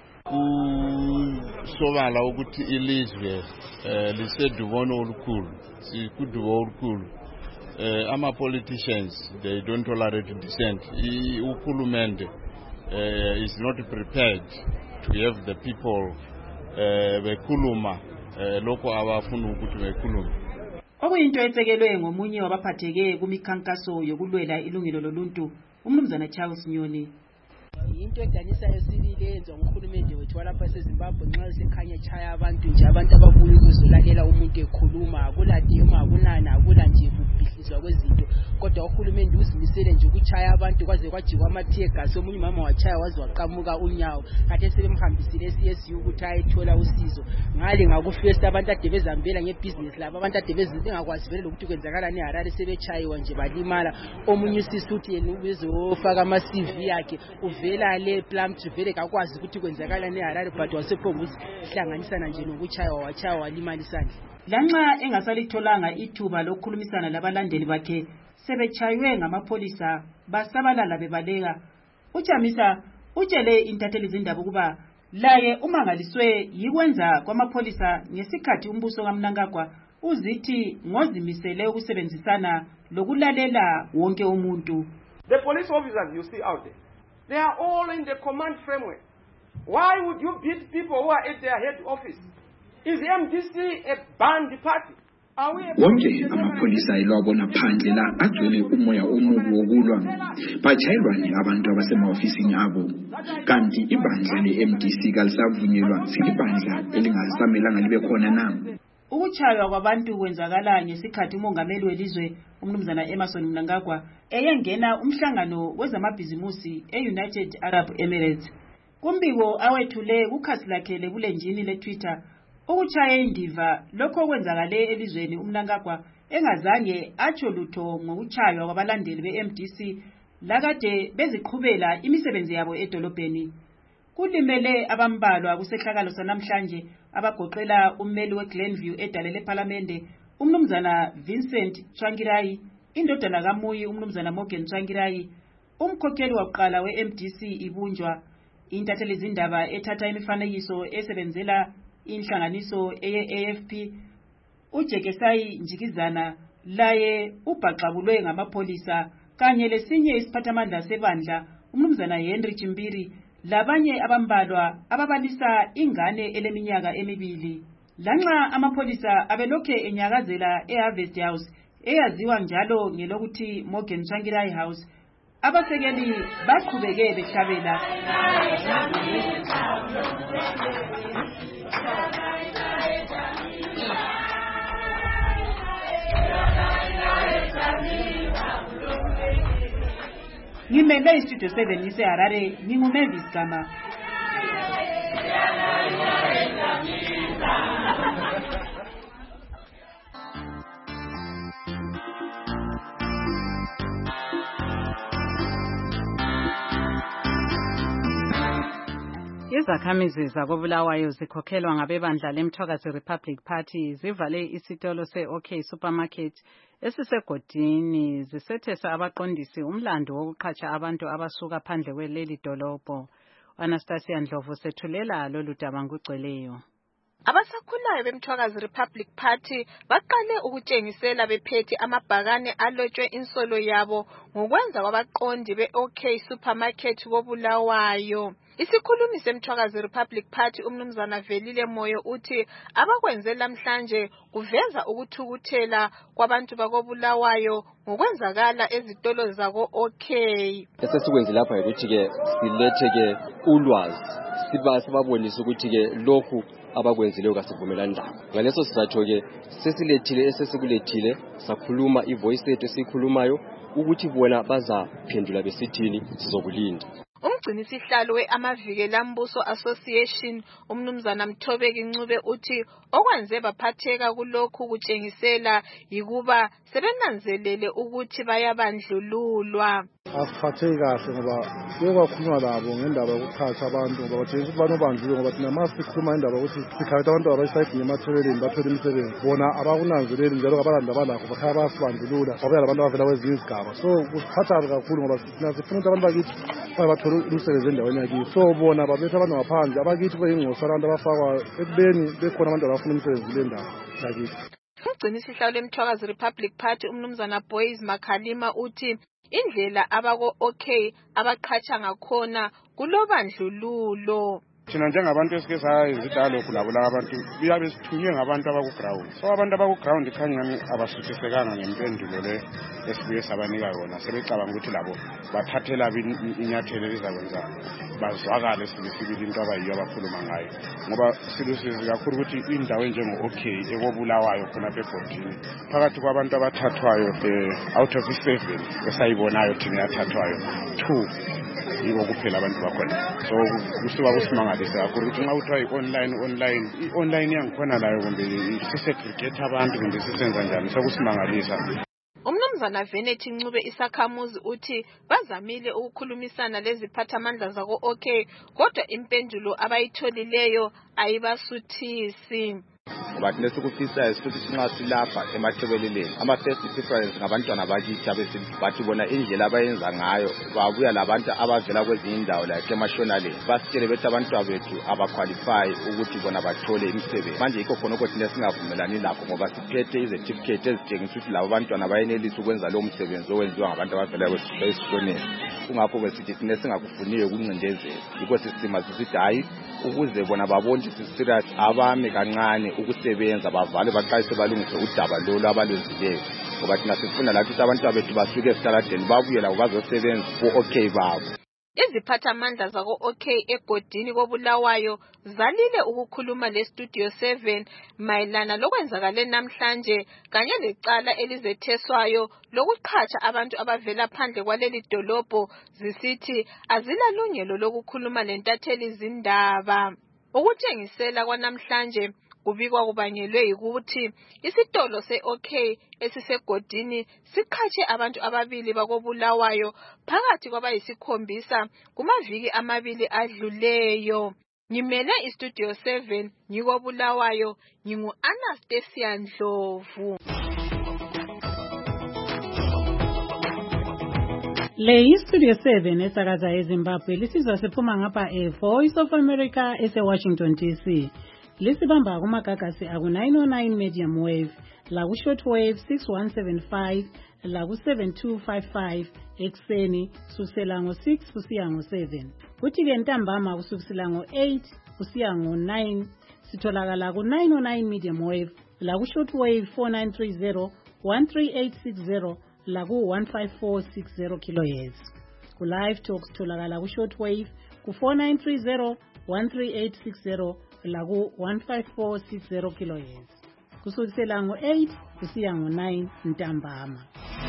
Sobala ukuthi ilizwe lisedubono olukhulu sikudubo olukhulu ama politicians they don't tolerate dissent. Uhulumende is not prepared to have the people bekhuluma lokho abafuna ukuthi bekhulume. Okuyinto esekelwe ngomunye wabaphatheke kumikhankaso yokulwela ilungelo loluntu umnumzana Charles Nyoni. Into edanisa esibili yenziwa nguhulumende wethu walapha eZimbabwe nxa sekhanya echaya abantu nje abantu ababuya ukuzolalela umuntu ekhuluma akuladima akunana akula nje kubhidlizwa kwezinto kodwa uhulumende uzimisele nje ukuchaya abantu kwaze kwajikwa amathiye gas omunye mama wachaya waze waqamuka unyawo kade sebemhambisile eCSU ukuthi ayethola usizo ngale ngakufirst abantu ade bezambela ngebusiness laba abantu ade bezingakwazi vele ukuthi kwenzakalani eHarare sebechayiwa nje balimala omunye usisi uthi yena ubezofaka ama CV yakhe wavela le Plum Tree kakwazi ukuthi kwenzakala neHarare but wasephonga ukuhlanganisana nje nokuchaya walimala isandla. Lanxa engasalitholanga ithuba lokukhulumisana labalandeli bakhe sebechaywe ngamapolisa basabalala bebaleka, uChamisa utshele intatheli zindaba ukuba laye umangaliswe yikwenza kwamapolisa ngesikhathi umbuso kaMnangagwa uzithi ngozimisele ukusebenzisana lokulalela wonke umuntu. The police officers you see out there, they are all in the command framework. Why would you beat people who are at their head office? Is MDC a banned party? Wonke amapholisa elwabona phandle la agcwele umoya omubi wokulwa bajayelwane abantu abasemahofisini abo, kanti ibandla le-MDC kalisavunyelwa silibandla elingasamelanga libe khona na. Ukuchaywa kwabantu kwenzakala ngesikhathi umongameli welizwe umnumzana Emmerson Mnangagwa eyengena umhlangano wezamabhizimusi e-United Arab Emirates. Kumbiko awethule kukhasi lakhe lebulenjini le-Twitter ukuchaya indiva lokho kwenzakale elizweni uMnangagwa engazange atsho lutho ngokuchaywa kwabalandeli be-MDC lakade beziqhubela imisebenzi yabo edolobheni. Kulimele abambalwa kusehlakalo sanamhlanje abagoqela ummeli weGlenview edale leParlamente umnumzana Vincent Tsvangirai, indodana kaMuyi umnumzana Morgan Tsvangirai, umkhokheli waqala we-MDC ibunjwa, intatheli zindaba ethatha imifanekiso esebenzela inhlanganiso eye-AFP uJekesai Njikizana laye ubhaxabulwe ngamapholisa kanye lesinye isiphathamandla sebandla umnumzana Henry Chimbiri labanye abambalwa ababalisa ingane eleminyaka emibili. Lanxa amapholisa abelokhe enyakazela eHarvest House eyaziwa njalo ngelokuthi Morgan Tsvangirai House, abasekeli baqhubeke behlabela. Ngimele istudio 7 iseHarare, nginguMavis Gama. Izakhamizi zakoBulawayo zikhokhelwa ngabebandla leMthwakazi Republic Party zivale isitolo se-OK Supermarket esisegodini zisethesa abaqondisi umlando wokuqhatsha abantu abasuka phandle kweleli dolobho. Anastasia Ndlovu sethulela lolu daba ngugcweleyo. Abasakhulayo beMthwakazi Republic Party baqale ukutshengisela bephethe amabhakane alotshwe insolo yabo ngokwenza kwabaqondi be-OK Supermarket koBulawayo. Isikhulumi seMthwakazi Republic Party umnumzana Velile Moyo uthi abakwenze namhlanje kuveza ukuthukuthela kwabantu bakoBulawayo ngokwenzakala ezitolo zako OK. Esesikwenze lapha ukuthi ke silethe ke ulwazi sibabonisa ukuthi ke lokhu abakwenzileyo kasivumelani ndaba. Ngaleso sizathu ke sesilethile esesikulethile sakhuluma ivoice yethu esikhulumayo ukuthi bona bazaphendula besithini sizokulinda. Umgcinisihlalo we-Amavikelambusho Association umnumzana Mthobeki Ncube uthi okwenze baphatheka kulokhu kutshengisela yikuba sebenanzelele ukuthi bayabandlululwa. Asiphatheki kahle ngoba bekwakhulunywa labo ngendaba yokuthatha abantu ngoba batshengisa ukuthi banobandlululo ngoba thina masikhuluma ngendaba ukuthi sikhatha abantu abayisayidini ematheleleni bathole imisebenzi bona abakunanzeleli njalo kabalandaba lakho bakhaya bayasibandlulula babuya labantu abavela kwezinye izigaba. So kusiphatha kakhulu ngoba thina sifuna ukuthi abantu bakithi bathole imisebenzi endaweni yakithi. So bona babetha abantu ngaphandle abakithi kuyingosi abantu abafakwayo ekubeni bekhona abantu abafuna imisebenzi kule ndawo yakithi. Umgcinisihlalo leMthwakazi Republic Party umnumzana Boys Makhalima uthi indlela abako-OK abaqhatsha ngakhona kulobandlululo. Thina njengabantu esike sayenza lokhu labo abantu biyabe sithunywe ngabantu abaku-ground. So abantu abaku-ground khanyani abasuthisekanga ngempendulo le esibuye sabanika yona. Sebecabanga ukuthi labo bathathela inyathelo elizakwenza bazwakale sibili into abayiyo abakhuluma ngayo. Ngoba silusizi kakhulu ukuthi indawo enjengo-OK ekobulawayo khona egodini phakathi kwabantu abathathwayo out of 7 esayibonayo thina yathathwayo 2 yibo kuphela abantu bakhona. So kusuka kusimangalisa kakhulu ukuthi nxa kuthiwa i-online yangikhona layo kumbe sisegregate abantu kumbe sisenza njani sokusimangalisa. Umnumzana Venethi Ncube Isakhamuzi uthi bazamile ukukhulumisana leziphathamandla zako OK kodwa impendulo abayitholileyo ayibasuthisi. Ngoba thina sikufisayo sithi sinxa silapha emathebeleleni ama-first preference ngabantwana bakithi bathi bona indlela abayenza ngayo babuya labantu abavela kwezinye indawo like emashonaleni basitshele bethi abantwana bethu abaqualify ukuthi bona bathole imisebenzi. Manje yikho khonokho thina singavumelani lakho ngoba siphethe izetifiketi ezitshengisa ukuthi labo bantwana bayenelisa ukwenza lowo msebenzi owenziwa ngabantu abavela esishoneni. Kungakho-ke sithi thina singakufuniyo ukuncindezela yikho sisima sisithi hayi ukuze bona babone sisirious abame kancane ukusebenza bavale baqalise balungise udaba lolu abalwenzileyo ngoba thina sifuna lathi ukuthi abantu bethu basuke esitaladeni babuye labo bazosebenza ku-OK babo. Iziphathamandla zako OK egodini koBulawayo zalile ukukhuluma leStudio 7 mayelana lokwenzakale namhlanje kanye lecala elizetheswayo lokuqhatsha abantu abavela phandle kwaleli dolobho zisithi azilalungelo lokukhuluma lentatheli zindaba. Ukutshengisela kwanamhlanje kubikwa kubangelwe yikuthi isitolo se-OK esisegodini siqhatshe abantu ababili bakoBulawayo phakathi kwabayisikhombisa kumaviki amabili adluleyo. Ngimele iStudio 7 ngikoBulawayo ngingu-Anastasia Ndlovu. Le iStudio 7 esakaza eZimbabwe lisizwa siphuma ngapha eVoice of America eseWashington DC. Lisibamba kumagagasi aku-909 medium wave, laku-shortwave 6175, laku-7255 ekseni kusukela ngo-6 kusiya ngo-7. Kuthi-ke ntambama kusukela ngo-8 kusiya ngo-9 sitholakala ku-909 medium wave, laku-shortwave 4930, 13860, laku-15460 kHz. Ku-live talk sitholakala ku-shortwave ku-4930, 13860, laku-15460 kHz. Kusukela ngo-8 kusiya ngo-9 ntambama.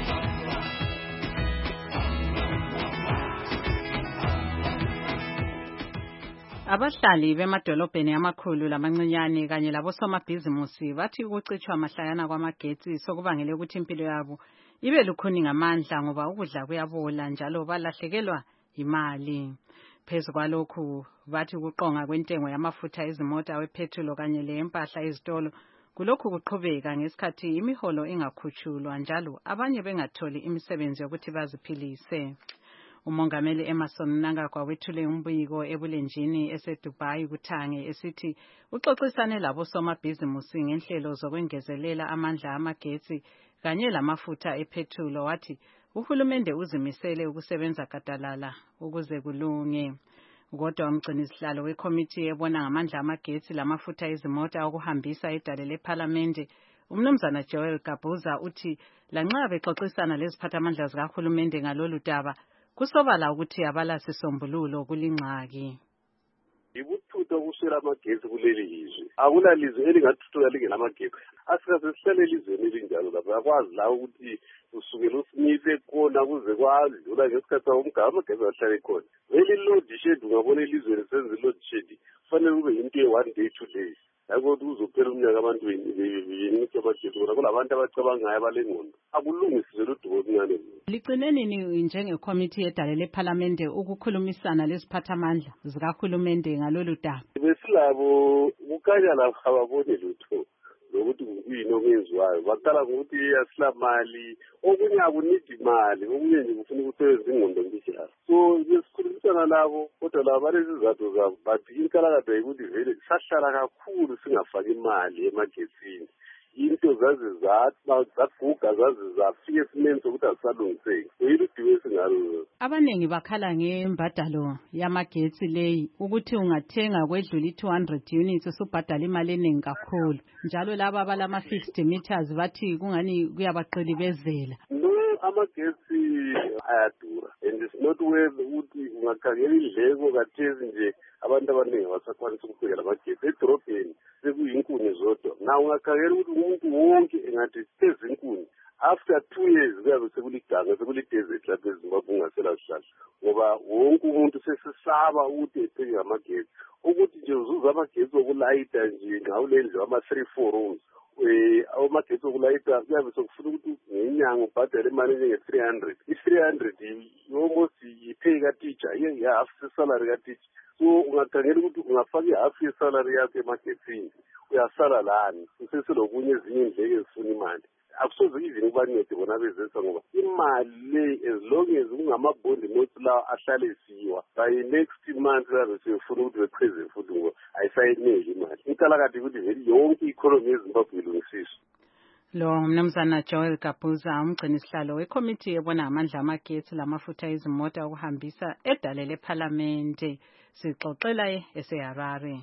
Abahlali bemadolobheni amakhulu lamancinyane kanye labosomabhizimusi bathi ukucitshwa mahlayana kwamagetsi sokubangele ukuthi impilo yabo ibe lukhuni ngamandla ngoba ukudla kuyabola njalo balahlekelwa imali. Phezu kwalokhu bathi ukuqonga kwentengo yamafutha ezimota wephethulo kanye lempahla ezitolo kulokhu kuqhubeka ngesikhathi imiholo ingakhutshulwa njalo abanye bengatholi imisebenzi yokuthi baziphilise. Umongameli Emmerson Mnangagwa wethule umbiko ebulenjini eseDubai kuThange esithi uxoxisane labosomabhizimusi ngenhlelo zokwengezelela amandla amagetsi kanye lamafutha ephethulo wathi uhulumende uzimisele ukusebenza gadalala ukuze kulunge. Kodwa umgcinisihlalo wekomiti ebona ngamandla amagetsi lamafutha ezimota okuhambisa edale leParliament umnumzana Joel Gabuza uthi lanxa bexoxisana leziphathamandla zikahulumende ngalolu daba kusobala ukuthi abalasisombululo kulingxaki. Ibuthutha ukuswela amagetsi kuleli lizwe. Akulalizwe elingathuthuka lingenamagetsi. Asikaze sihlale elizweni elinjalo lapha akwazi la ukuthi kusukela uSmith khona kuze kwadlula ngesikhathi somgama amagetsi ahlale khona. Leli load shed ungabona elizweni senze load shed kufanele kube into ye-1 day 2 days. Yabo uzophela umnyaka abantu benithi amagetsi kodwa kulabantu abacabangayo abalengqondo. Akulungiswe lodubo okuncane. Ligcine nini njengekomiti yedale leParliament ukukhulumisana leziphathamandla zikahulumende ngalolu daba? Besilabo kukhanya lapha ababone lutho lokuthi kuyini okwenziwayo. Baqala ngokuthi asilamali, okunye akunidi imali, okunye nje kufuna ukusebenza ingqondo mbishana. So besikhulumisana labo kodwa labo balezizathu zabo but inkalakade yikuthi vele sahlala kakhulu singafaki imali emagetsini. Into zaguga zafika esimeni sokuthi azisalungiseki. Yiludiwe singalo. Abanengi bakhala ngembadalo yamagetsi leyi ukuthi ungathenga kwedlula i200 units usubhadala imali eningi kakhulu. Njalo laba abalama fixed meters bathi kungani kuyabaqilibezela. No, amagetsi ayadura and it's not worth ukuthi ungakhangela indleko kathezi nje abantu abaningi basakwanisa ukuphekela amagetsi edrobheni sekuyinkuni zodwa. Na ungakhangela ukuthi umuntu wonke engathi sezinkuni after 2 years kuyabe sekuliganga sekulidesert lapha eZimbabwe ungasela sihlahla ngoba wonke umuntu sesisaba ukuthi ethenge amagetsi ukuthi nje uzuza amagetsi okulayita nje ngawulendlu ama 3-4 rooms awamagetsi okulayita kuyabe sokufuna ukuthi ngenyanga ubhadale imali njenge-300. I-300 almost yi-pay ka-teacher, i-half salary ka-teacher. So ungakhangela ukuthi ungafaka i-half ye-salary yakho emagetsini, uyasala lani, useselokunye ezinye indleko ezifuna imali. Akusoze even ubancede bona bezesa ngoba imali le as long as kungamabhondi notes lawa ahlale esiwa by next month labe sefuna ukuthi beqheze futhi ngoba ayisayineli imali. Inkalakade ukuthi vele yonke i-economy yeZimbabwe ilungisiswe. Lo mnumzana Joel Gabuza umgcini sihlalo wekomiti ebona amandla amagetsi lamafutha ezimota ukuhambisa edale leParliament sixoxela eseHarare.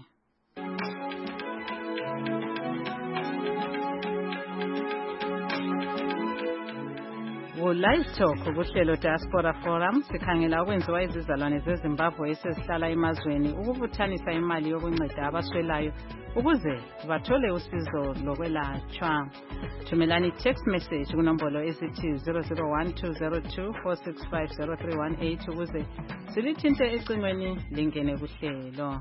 Live Talk kuhlelo Diaspora Forum sikhangela okwenziwa izizalwane zeZimbabwe esezihlala emazweni ukubuthanisa imali yokunceda abaswelayo ukuze bathole usizo lokwelatshwa. Thumelani text message kunombolo esithi 0012024650318 ukuze silithinte ecingweni lingene kuhlelo.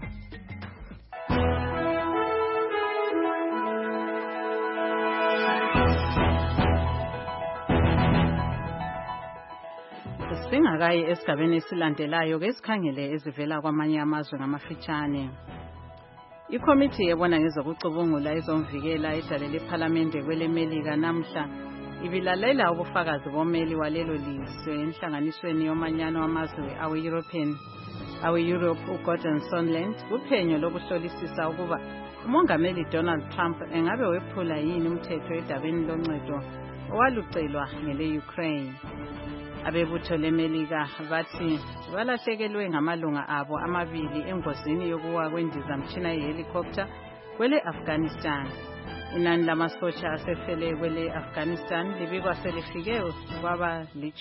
Singakayi esigabeni esilandelayo ke sikhangele ezivela kwamanye amazwe ngamafitshane. Ikomiti ebona ngezokucubungula ezomvikela edale leParliament kweleMelika namhla ibilalela ubufakazi bomeli walelo lizwe enhlanganisweni yomanyano wamazwe awe-Europe uGordon Sondland kuphenyo lokuhlolisisa ukuba umongameli Donald Trump engabe wephula yini umthetho edabeni loncedo owalucelwa ngele-Ukraine. Abebutho leMelika bathi balahlekelwe ngamalunga abo amabili engozini yokuwa kwendizamtshina yehelicopter kwele Afghanistan. Inani lamasosha asefele kwele Afghanistan libikwa selifike kwaba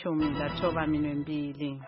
12.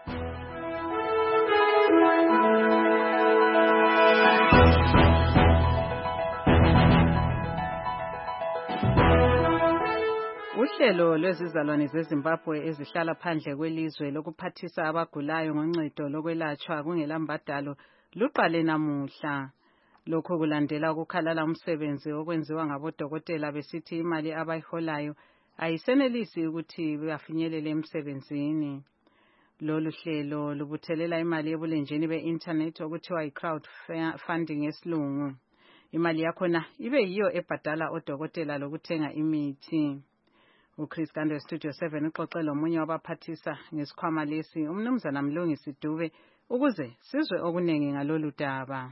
Uhlelo lwezizalwane zeZimbabwe ezihlala phandle kwelizwe lokuphathisa abagulayo ngoncedo lokwelatshwa kungelambadalo luqale namuhla. Lokho kulandela ukukhalala umsebenzi okwenziwa ngabodokotela besithi imali abayiholayo ayisenelisi ukuthi bafinyelele emsebenzini. Lolu hlelo lubuthelela imali ebulenjini be-internet okuthiwa i-crowdfunding esilungu. Imali yakhona ibe yiyo ebhadala odokotela lokuthenga imithi. uChris Gande Studio 7 uxoxela omunye wabaphathisa ngesikhwama lesi umnumzana Mlungisi Dube ukuze sizwe okunengi ngalolu daba.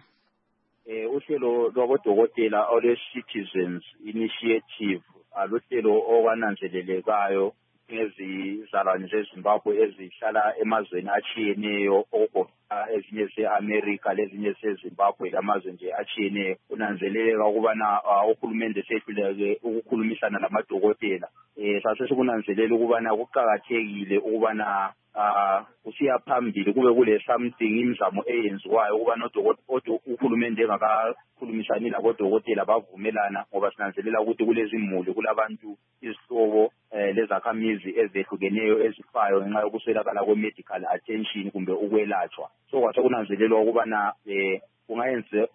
Uhlelo lwabodokotela ole-Citizens Initiative aluhlelo okwananzelelekayo ngezizalwane zeZimbabwe ezihlala emazweni atshiyeneyo okugoqela ezinye ze-America lezinye zeZimbabwe lamazwe nje atshiyeneyo. Kunanzeleleka ukubana uhulumende sehluleke ukukhulumisana lamadokotela. Sasikunanzelela ukubana kuqakathekile ukubana kusiya phambili kube kule something imizamo eyenziwayo ukubana uhulumende engakakhulumisani labodokotela bavumelana ngoba sinanzelela ukuthi kulezimuli kulabantu izihlobo lezakhamizi ezehlukeneyo ezifayo ngenxa yokuswelakala kwe-medical attention kumbe ukwelatshwa. So kwasekunanzelelwa ukubana kungayenza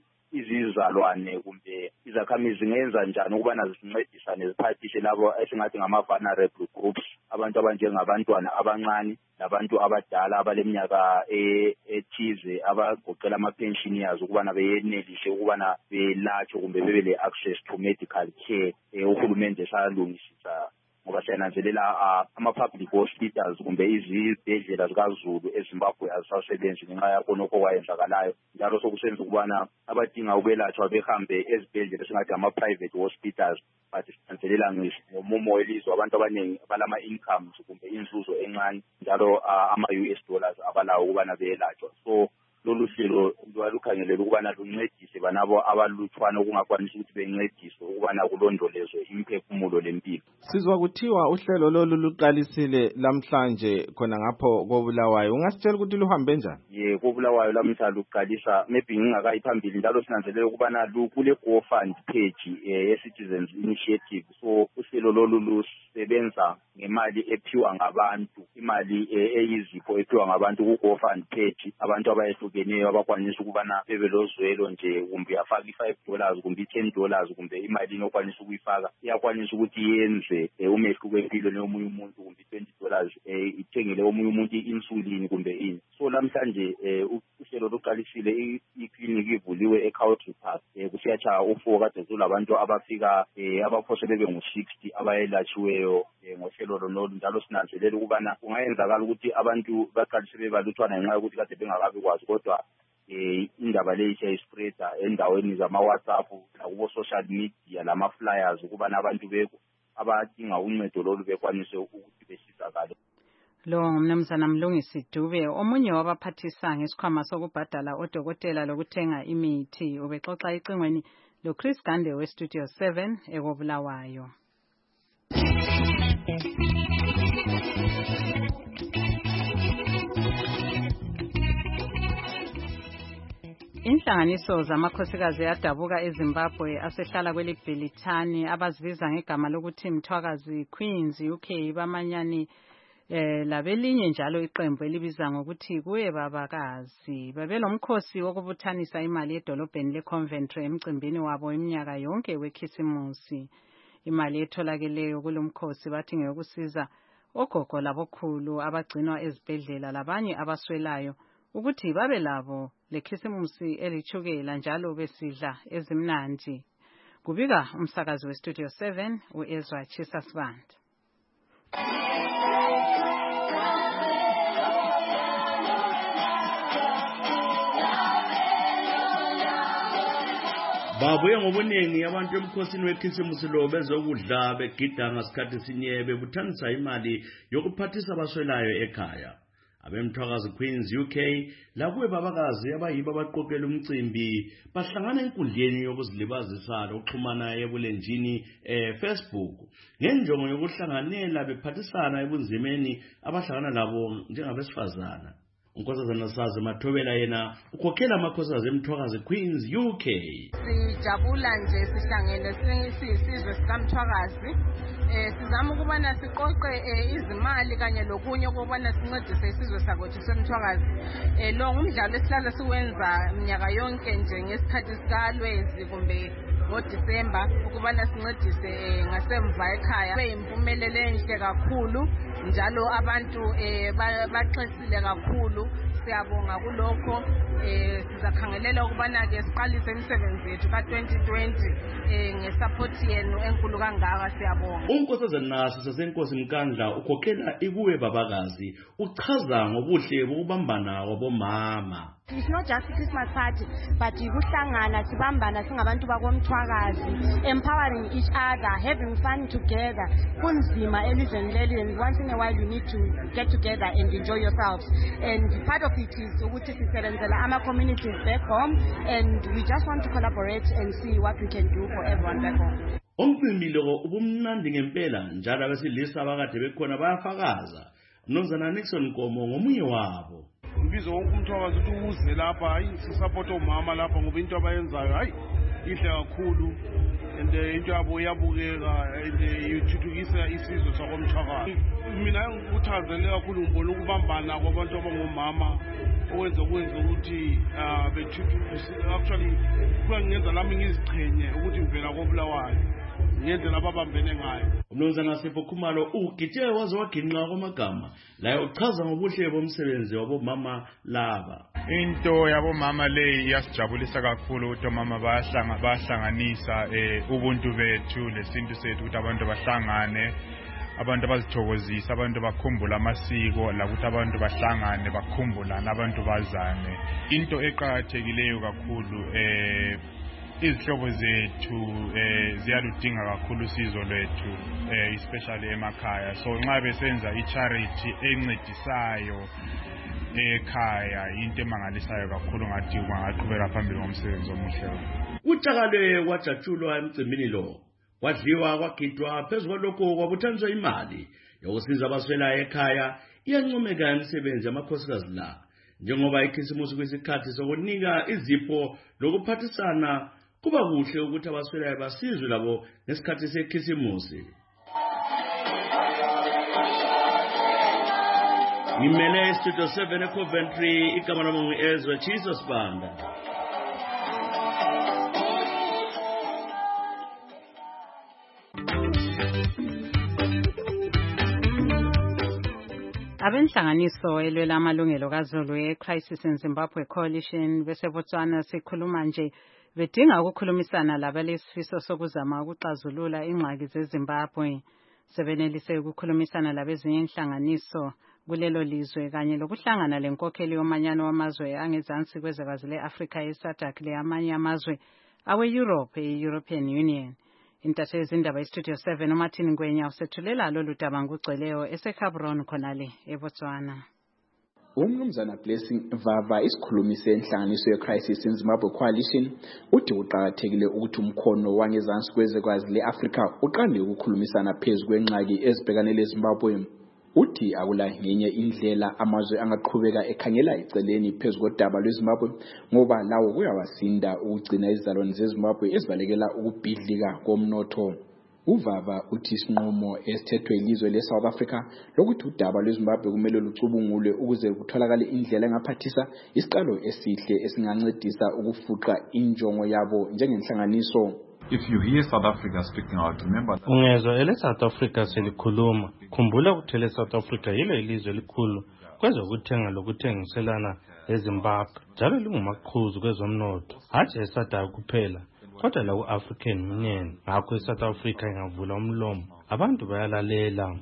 izizalwane kumbe izakhamizi zingenza njani ukubana zincedisane ziphathise labo esingathi ngama-vulnerable groups, abantu abanjengabantwana abancane nabantu abadala abaleminyaka ethize abagoqela ama-pensioners ukubana beyenelise ukubana belatshwe kumbe bebe le-access to medical care. Uhulumende salungisisa ngoba siyananzelela ama-public hospitals kumbe izibhedlela zikaZulu eZimbabwe azisasebenzi ngenxa yakhonokho kwayenzakalayo. Njalo sokusenza ukubana abadinga ukwelatshwa behambe ezibhedlela esingathi ama-private hospitals, but sinanzelela ngomumo welizwe abantu abaningi balama-incomes kumbe inzuzo encane njalo ama-US dollars abalawo ukubana beyelatshwa. So lolu hlelo lwalukhangelele ukubana luncedise banabo abalutshwana okungakwanisi ukuthi bencediswe ukubana kulondolezwe imphefumulo lempilo. Sizwa kuthiwa uhlelo lolu luqalisile lamhlanje khona ngapho koBulawayo. Ungasitshela ukuthi luhambe njani? KoBulawayo lamhla luqalisa maybe ngingakayi phambili njalo sinanzelela ukubana kule GoFund page ye-Citizens Initiative. So uhlelo lolu lusebenza ngemali ephiwa ngabantu, imali eyizipho ephiwa ngabantu ku-GoFund page, abantu abayehlukeneyo abahlukeneyo abakwanisa ukubana bebelozwelo nje kumbe afaka $5 kumbe $10 kumbe imali inokwanisa ukuyifaka iyakwanisa ukuthi yenze umehluko empilweni yomunye umuntu kumbe $20 ithengele omunye umuntu i-insulin kumbe ini. So namhlanje uhlelo luqalisile iklinik ivuliwe eCountry Park kusiyatshaya u4 kade kulabantu abafika abaphose bebe ngu-60 abayelatshiweyo ngohlelo lonolu njalo sinanzelela ukubana kungayenzakala ukuthi abantu baqalise bebaluthwana ngenxa yokuthi kade bengakabi kwazi kodwa indaba leyi siyayispreada endaweni zama-WhatsApp nakubo social media lama-flyers ukubana abantu abadinga uncedo lolu bekwanise ukuthi besizakale. Lo ngumnumzana Mlungisi Dube omunye wabaphathisa ngesikhwama sokubhadala odokotela lokuthenga imithi ubexoxa icingweni lo Chris Gande we Studio 7 ekobulawayo. Inhlanganiso zamakhosikazi yadabuka eZimbabwe asehlala kwelibhelithani abazibiza ngegama lokuthi Mthwakazi Queens UK bamanyani labelinye njalo iqembu elibiza ngokuthi kuwe babakazi babelomkhosi wokubuthanisa imali edolobheni leCoventry emcimbini wabo iminyaka yonke wekhisimusi. Imali etholakeleyo kulomkhosi bathi ngeyokusiza ogogo labokhulu abagcinwa ezibhedlela labanye abaswelayo ukuthi babe labo lekhisimusi elithukela njalo besidla ezimnandi. Kubika umsakazi we Studio 7 uEzra Chisasband. Babuye ngobuningi abantu emkhosini wekhisimusi lo bezokudla begida ngasikhathi sinye bebuthanisa imali yokuphathisa abaswelayo ekhaya. Abemthwakazi Queens UK lakuwe babakazi abayibo abaqoqela umcimbi bahlangana enkundleni yokuzilibazisa lokuxhumana ebulenjini Facebook ngenjongo yokuhlanganela bephathisana ebunzimeni abahlangana labo njengabesifazana. Unkosazana Sazi Mathobela yena ukhokhela amakhosazi emthwakazi Queens UK. Sijabula nje sihlangene sisizwe sikaMthwakazi sizama ukubana siqoqe izimali kanye lokunye ukubana sincedise isizwe sakwethu semthwakazi. Lo ngumdlalo esihlala siwenza minyaka yonke nje ngesikhathi sikalwezi kumbe ngoDisemba ukubana sincedise ngasemva ekhaya. Beyimpumelelo enhle kakhulu njalo abantu baxesile kakhulu. Siyabonga kulokho sizakhangelela ukubana ke siqalise imisebenzi yethu ka2020 ngesupport yenu enkulu kangaka siyabonga. Unkosazana sasenkosi Mkandla ukhokhela ikuwe babakazi uchaza ngobuhle bokubambana kwabomama. It's not just a Christmas party, but ukuhlangana sibambana singabantu bakomthwakazi, empowering each other, having fun together. Kunzima elizweni leli, and once in a while you need to get together and enjoy yourselves. And part of it is ukuthi sisebenzela ama communities back home, and we just want to collaborate and see what we can do for everyone back home. Umcimbi lo ubumnandi ngempela njalo abesilisa abakade bekhona bayafakaza. Mnumzana Nixon Nkomo ngomunye wabo. Mbizo wonke umthwakazi ukuthi uze lapha hayi sisupport omama lapha ngoba into abayenzayo hayi inhle kakhulu and into yabo iyabukeka and ithuthukisa isizwe sakomthwakazi. Mina ngikuthandele kakhulu ngibona ukubambana kwabantu abangomama okwenza ukuthi bethuthukise actually kuyangenza lami ngizichenye ukuthi ngivela koBulawayo ngendlela ababambene ngayo. Umnumzana Sipho Khumalo ugithe waze waginqa kwamagama la uchaza ngobuhle bomsebenzi wabomama laba. Into yabomama le iyasijabulisa kakhulu ukuthi omama bahlanganisa ubuntu bethu lesintu sethu ukuthi abantu bahlangane, abantu bazithokozisa, abantu bakhumbula amasiko lakuthi abantu bahlangane bakhumbulana, abantu bazane. Into eqhakathekileyo kakhulu izihlobo zethu ziyaludinga kakhulu usizo lwethu especially emakhaya. So nxa besenza i-charity encedisayo ekhaya into emangalisayo kakhulu ngathi bangaqhubeka phambili ngomsebenzi omuhle. Utshakale kwajatshulwa emcimbini lo kwadliwa kwagidwa phezu kwalokho kwabuthaniswa imali yokusiza abaswelayo ekhaya iyancomeka imisebenzi yamakhosikazi la njengoba ikhisimusi kwesikhathi sokunika izipho lokuphathisana kuba kuhle ukuthi abaswelayo basizwe labo ngesikhathi sekhisimusi. ngimele Studio 7 eCoventry, igama lami ngu-Ezra Jesus Banda. Abenhlanganiso elwela amalungelo kaZulu eCrisis in Zimbabwe Coalition beseBotswana sikhuluma nje bedinga ukukhulumisana labalesifiso sokuzama ukuxazulula ingxaki zeZimbabwe. Sebenelise ukukhulumisana labezinye inhlanganiso kulelo lizwe kanye lokuhlangana lenkokheli yomanyano wamazwe angezansi kwezwekazi leAfrika yeSADC leamanye amazwe awe-Europe e-European Union. Intatheli zindaba iStudio 7 uMartin Ngwenya usethulela lolu daba ngugcweleyo eseCameroon khonale eBotswana. Umnumzana Blessing Vava isikhulumi senhlanganiso yeCrisis in Zimbabwe Coalition uthi uqhakathekile ukuthi umkhono wangezansi kwezwekazi leAfrika uqale ukukhulumisana phezulu kwenxaki ezibhekane leZimbabwe. Uthi akula ngenye indlela amazwe angaqhubeka ekhangela eceleni phezulu kodaba lweZimbabwe ngoba lawo kuyawasinda ukugcina izizalwane zeZimbabwe ezibalekela ukubhidlika komnotho. Uvava uthi isinqumo esithethwe ilizwe leSouth Africa lokuthi udaba lweZimbabwe kumele lucubungulwe ukuze kutholakale indlela engaphathisa isiqalo esihle esingancedisa ukufuqa injongo yabo njengenhlanganiso. If you hear South Africa speaking out, remember ungezwa ele South Africa selikhuluma, khumbula ukuthi ele South Africa yilo ilizwe elikhulu kwezokuthenga lokuthengiselana eZimbabwe, njalo lingumaqhuzu kwezomnotho, hatshi eSADC kuphela kodwa la ku-African Union. Ngakho iSouth Africa ingavula umlomo abantu bayalalela.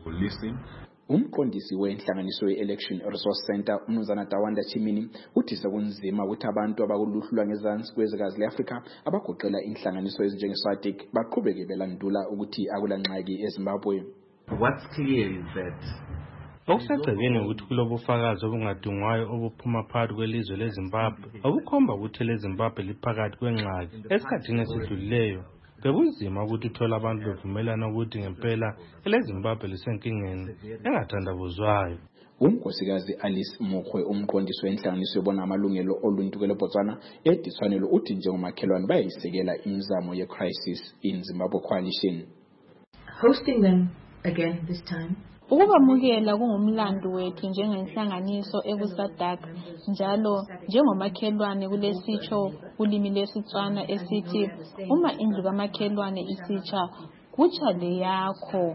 Umqondisi wenhlanganiso ye-Election Resource Center uMnumzana Tawanda Chimini uthi sekunzima ukuthi abantu abakuluhlu lwangezansi kwezwekazi leAfrika abagoqela inhlanganiso ezinjenge-SADC baqhubeke belandula ukuthi akulanxaki eZimbabwe. What's clear is that okusegcekeni ukuthi kulobufakazi obungadungwayo obuphuma phakathi kwelizwe leZimbabwe obukhomba ukuthi leZimbabwe liphakathi kwengxaki. Esikhathini esidlulileyo bebunzima ukuthi uthola abantu bevumelana ukuthi ngempela eleZimbabwe lisenkingeni engathandabuzwayo. Unkosikazi Alice Mokhwe umqondisi wenhlanganiso yobona amalungelo oluntu kweleBotswana ediswanelo uthi njengomakhelwane bayisekela imizamo yeCrisis in Zimbabwe Coalition. Hosting them again this time. Ukubamukela kungumlando wethu njengenhlanganiso ebuSADC njalo njengomakhelwane kulesitsho ulimi lesiTswana esithi uma indlu kamakhelwane isitsha kutsha le yakho.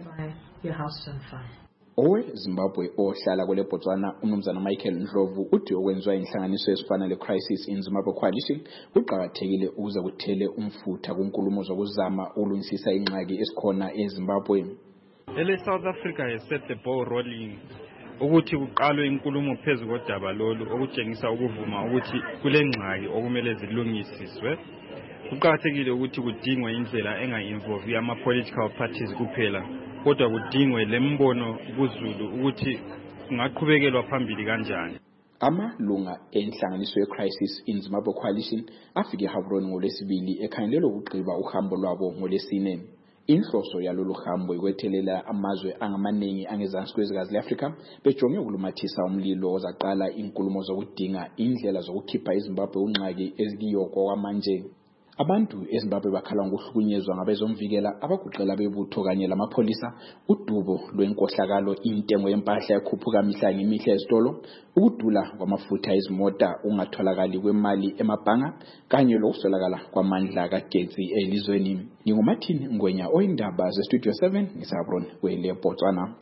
OweZimbabwe ohlala kweleBotswana uMnumzana Michael Ndlovu uthi okwenziwa inhlanganiso ezifana leCrisis in Zimbabwe Coalition kuqhakathekile ukuze kuthele umfutho kunkulumo zokuzama ukulungisisa ingxaki esikhona eZimbabwe. Ele South Africa has set the ball rolling ukuthi kuqalwe inkulumo phezulu kodaba lolu okutshengisa ukuvuma ukuthi kule ngxaki okumele zilungisiswe. Kuqhakathekile ukuthi kudingwe indlela enga-involve ama-political parties kuphela kodwa kudingwe lembono kuZulu ukuthi kungaqhubekelwa phambili kanjani. Amalunga enhlanganiso yeCrisis in Zimbabwe Coalition afike eHavroni ngoLwesibili ekhangelelwe ukugqiba uhambo lwabo ngoLwesine. Inhloso yalolu hambo ikwethelela amazwe angamaningi angezansi kwezwekazi leAfrika bejonge ukulumathisa umlilo ozaqala inkulumo zokudinga indlela zokukhipha iZimbabwe unxaki ezikiyo kwamanje. Abantu eZimbabwe bakhala ngokuhlukunyezwa ngabezomvikela abaguqela bebutho kanye lamapholisa, udubo lwenkohlakalo, intengo yempahla ekhuphuka mihla ngemihla ezitolo, ukudula kwamafutha ezimota, ungatholakali kwemali emabhanga kanye lokuswelakala kwamandla kagetsi elizweni. NginguMartin Ngwenya oyindaba zeStudio 7 ngisabroni kweleBotswana.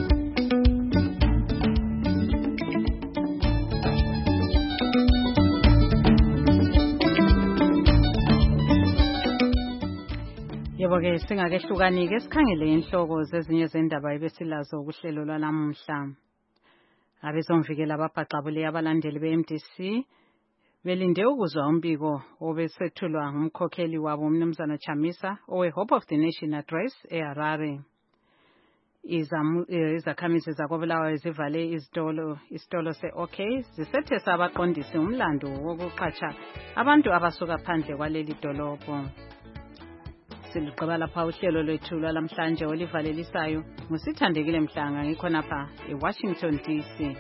Yebo-ke singakehlukanike sikhangele inhloko zezinye zendaba ebesilazo ukuhlelo lwanamuhla. Abezomvikela ababhaxabule abalandeli beMDC belinde ukuzwa umbiko obesethulwa ngumkhokheli wabo uMnumzana Chamisa owe-Hope of the Nation Address eHarare. Izakhamizi zakoBulawayo zivale isitolo se-OK zisethesa abaqondisi umlando wokuqhatsha abantu abasuka phandle kwaleli dolobho. Siluqaba lapha uhlelo lwethu lwalamhlanje olivalelisayo ngusithandekile Mhlanga ngikhonapha eWashington DC.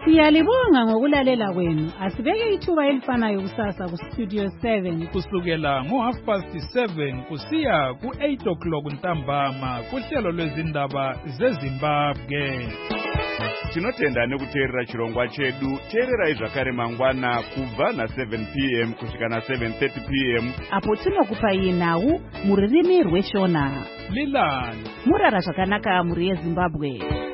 Siyalibonga ngokulalela kwenu. Asibeke ithuba elifanayo kusasa ku Studio 7 kusukela ngo7:30 kusiya ku8 ntambama kuhlelo lwezindaba zeZimbabwe. Tinotenda nekuteerera chirongwa chedu. Teererai zvakare mangwana kubva na7 p.m. kusvika na7:30 p.m. apo tinokupai nhau muririmi rweshona. Lilani murara zvakanaka muri yeZimbabwe.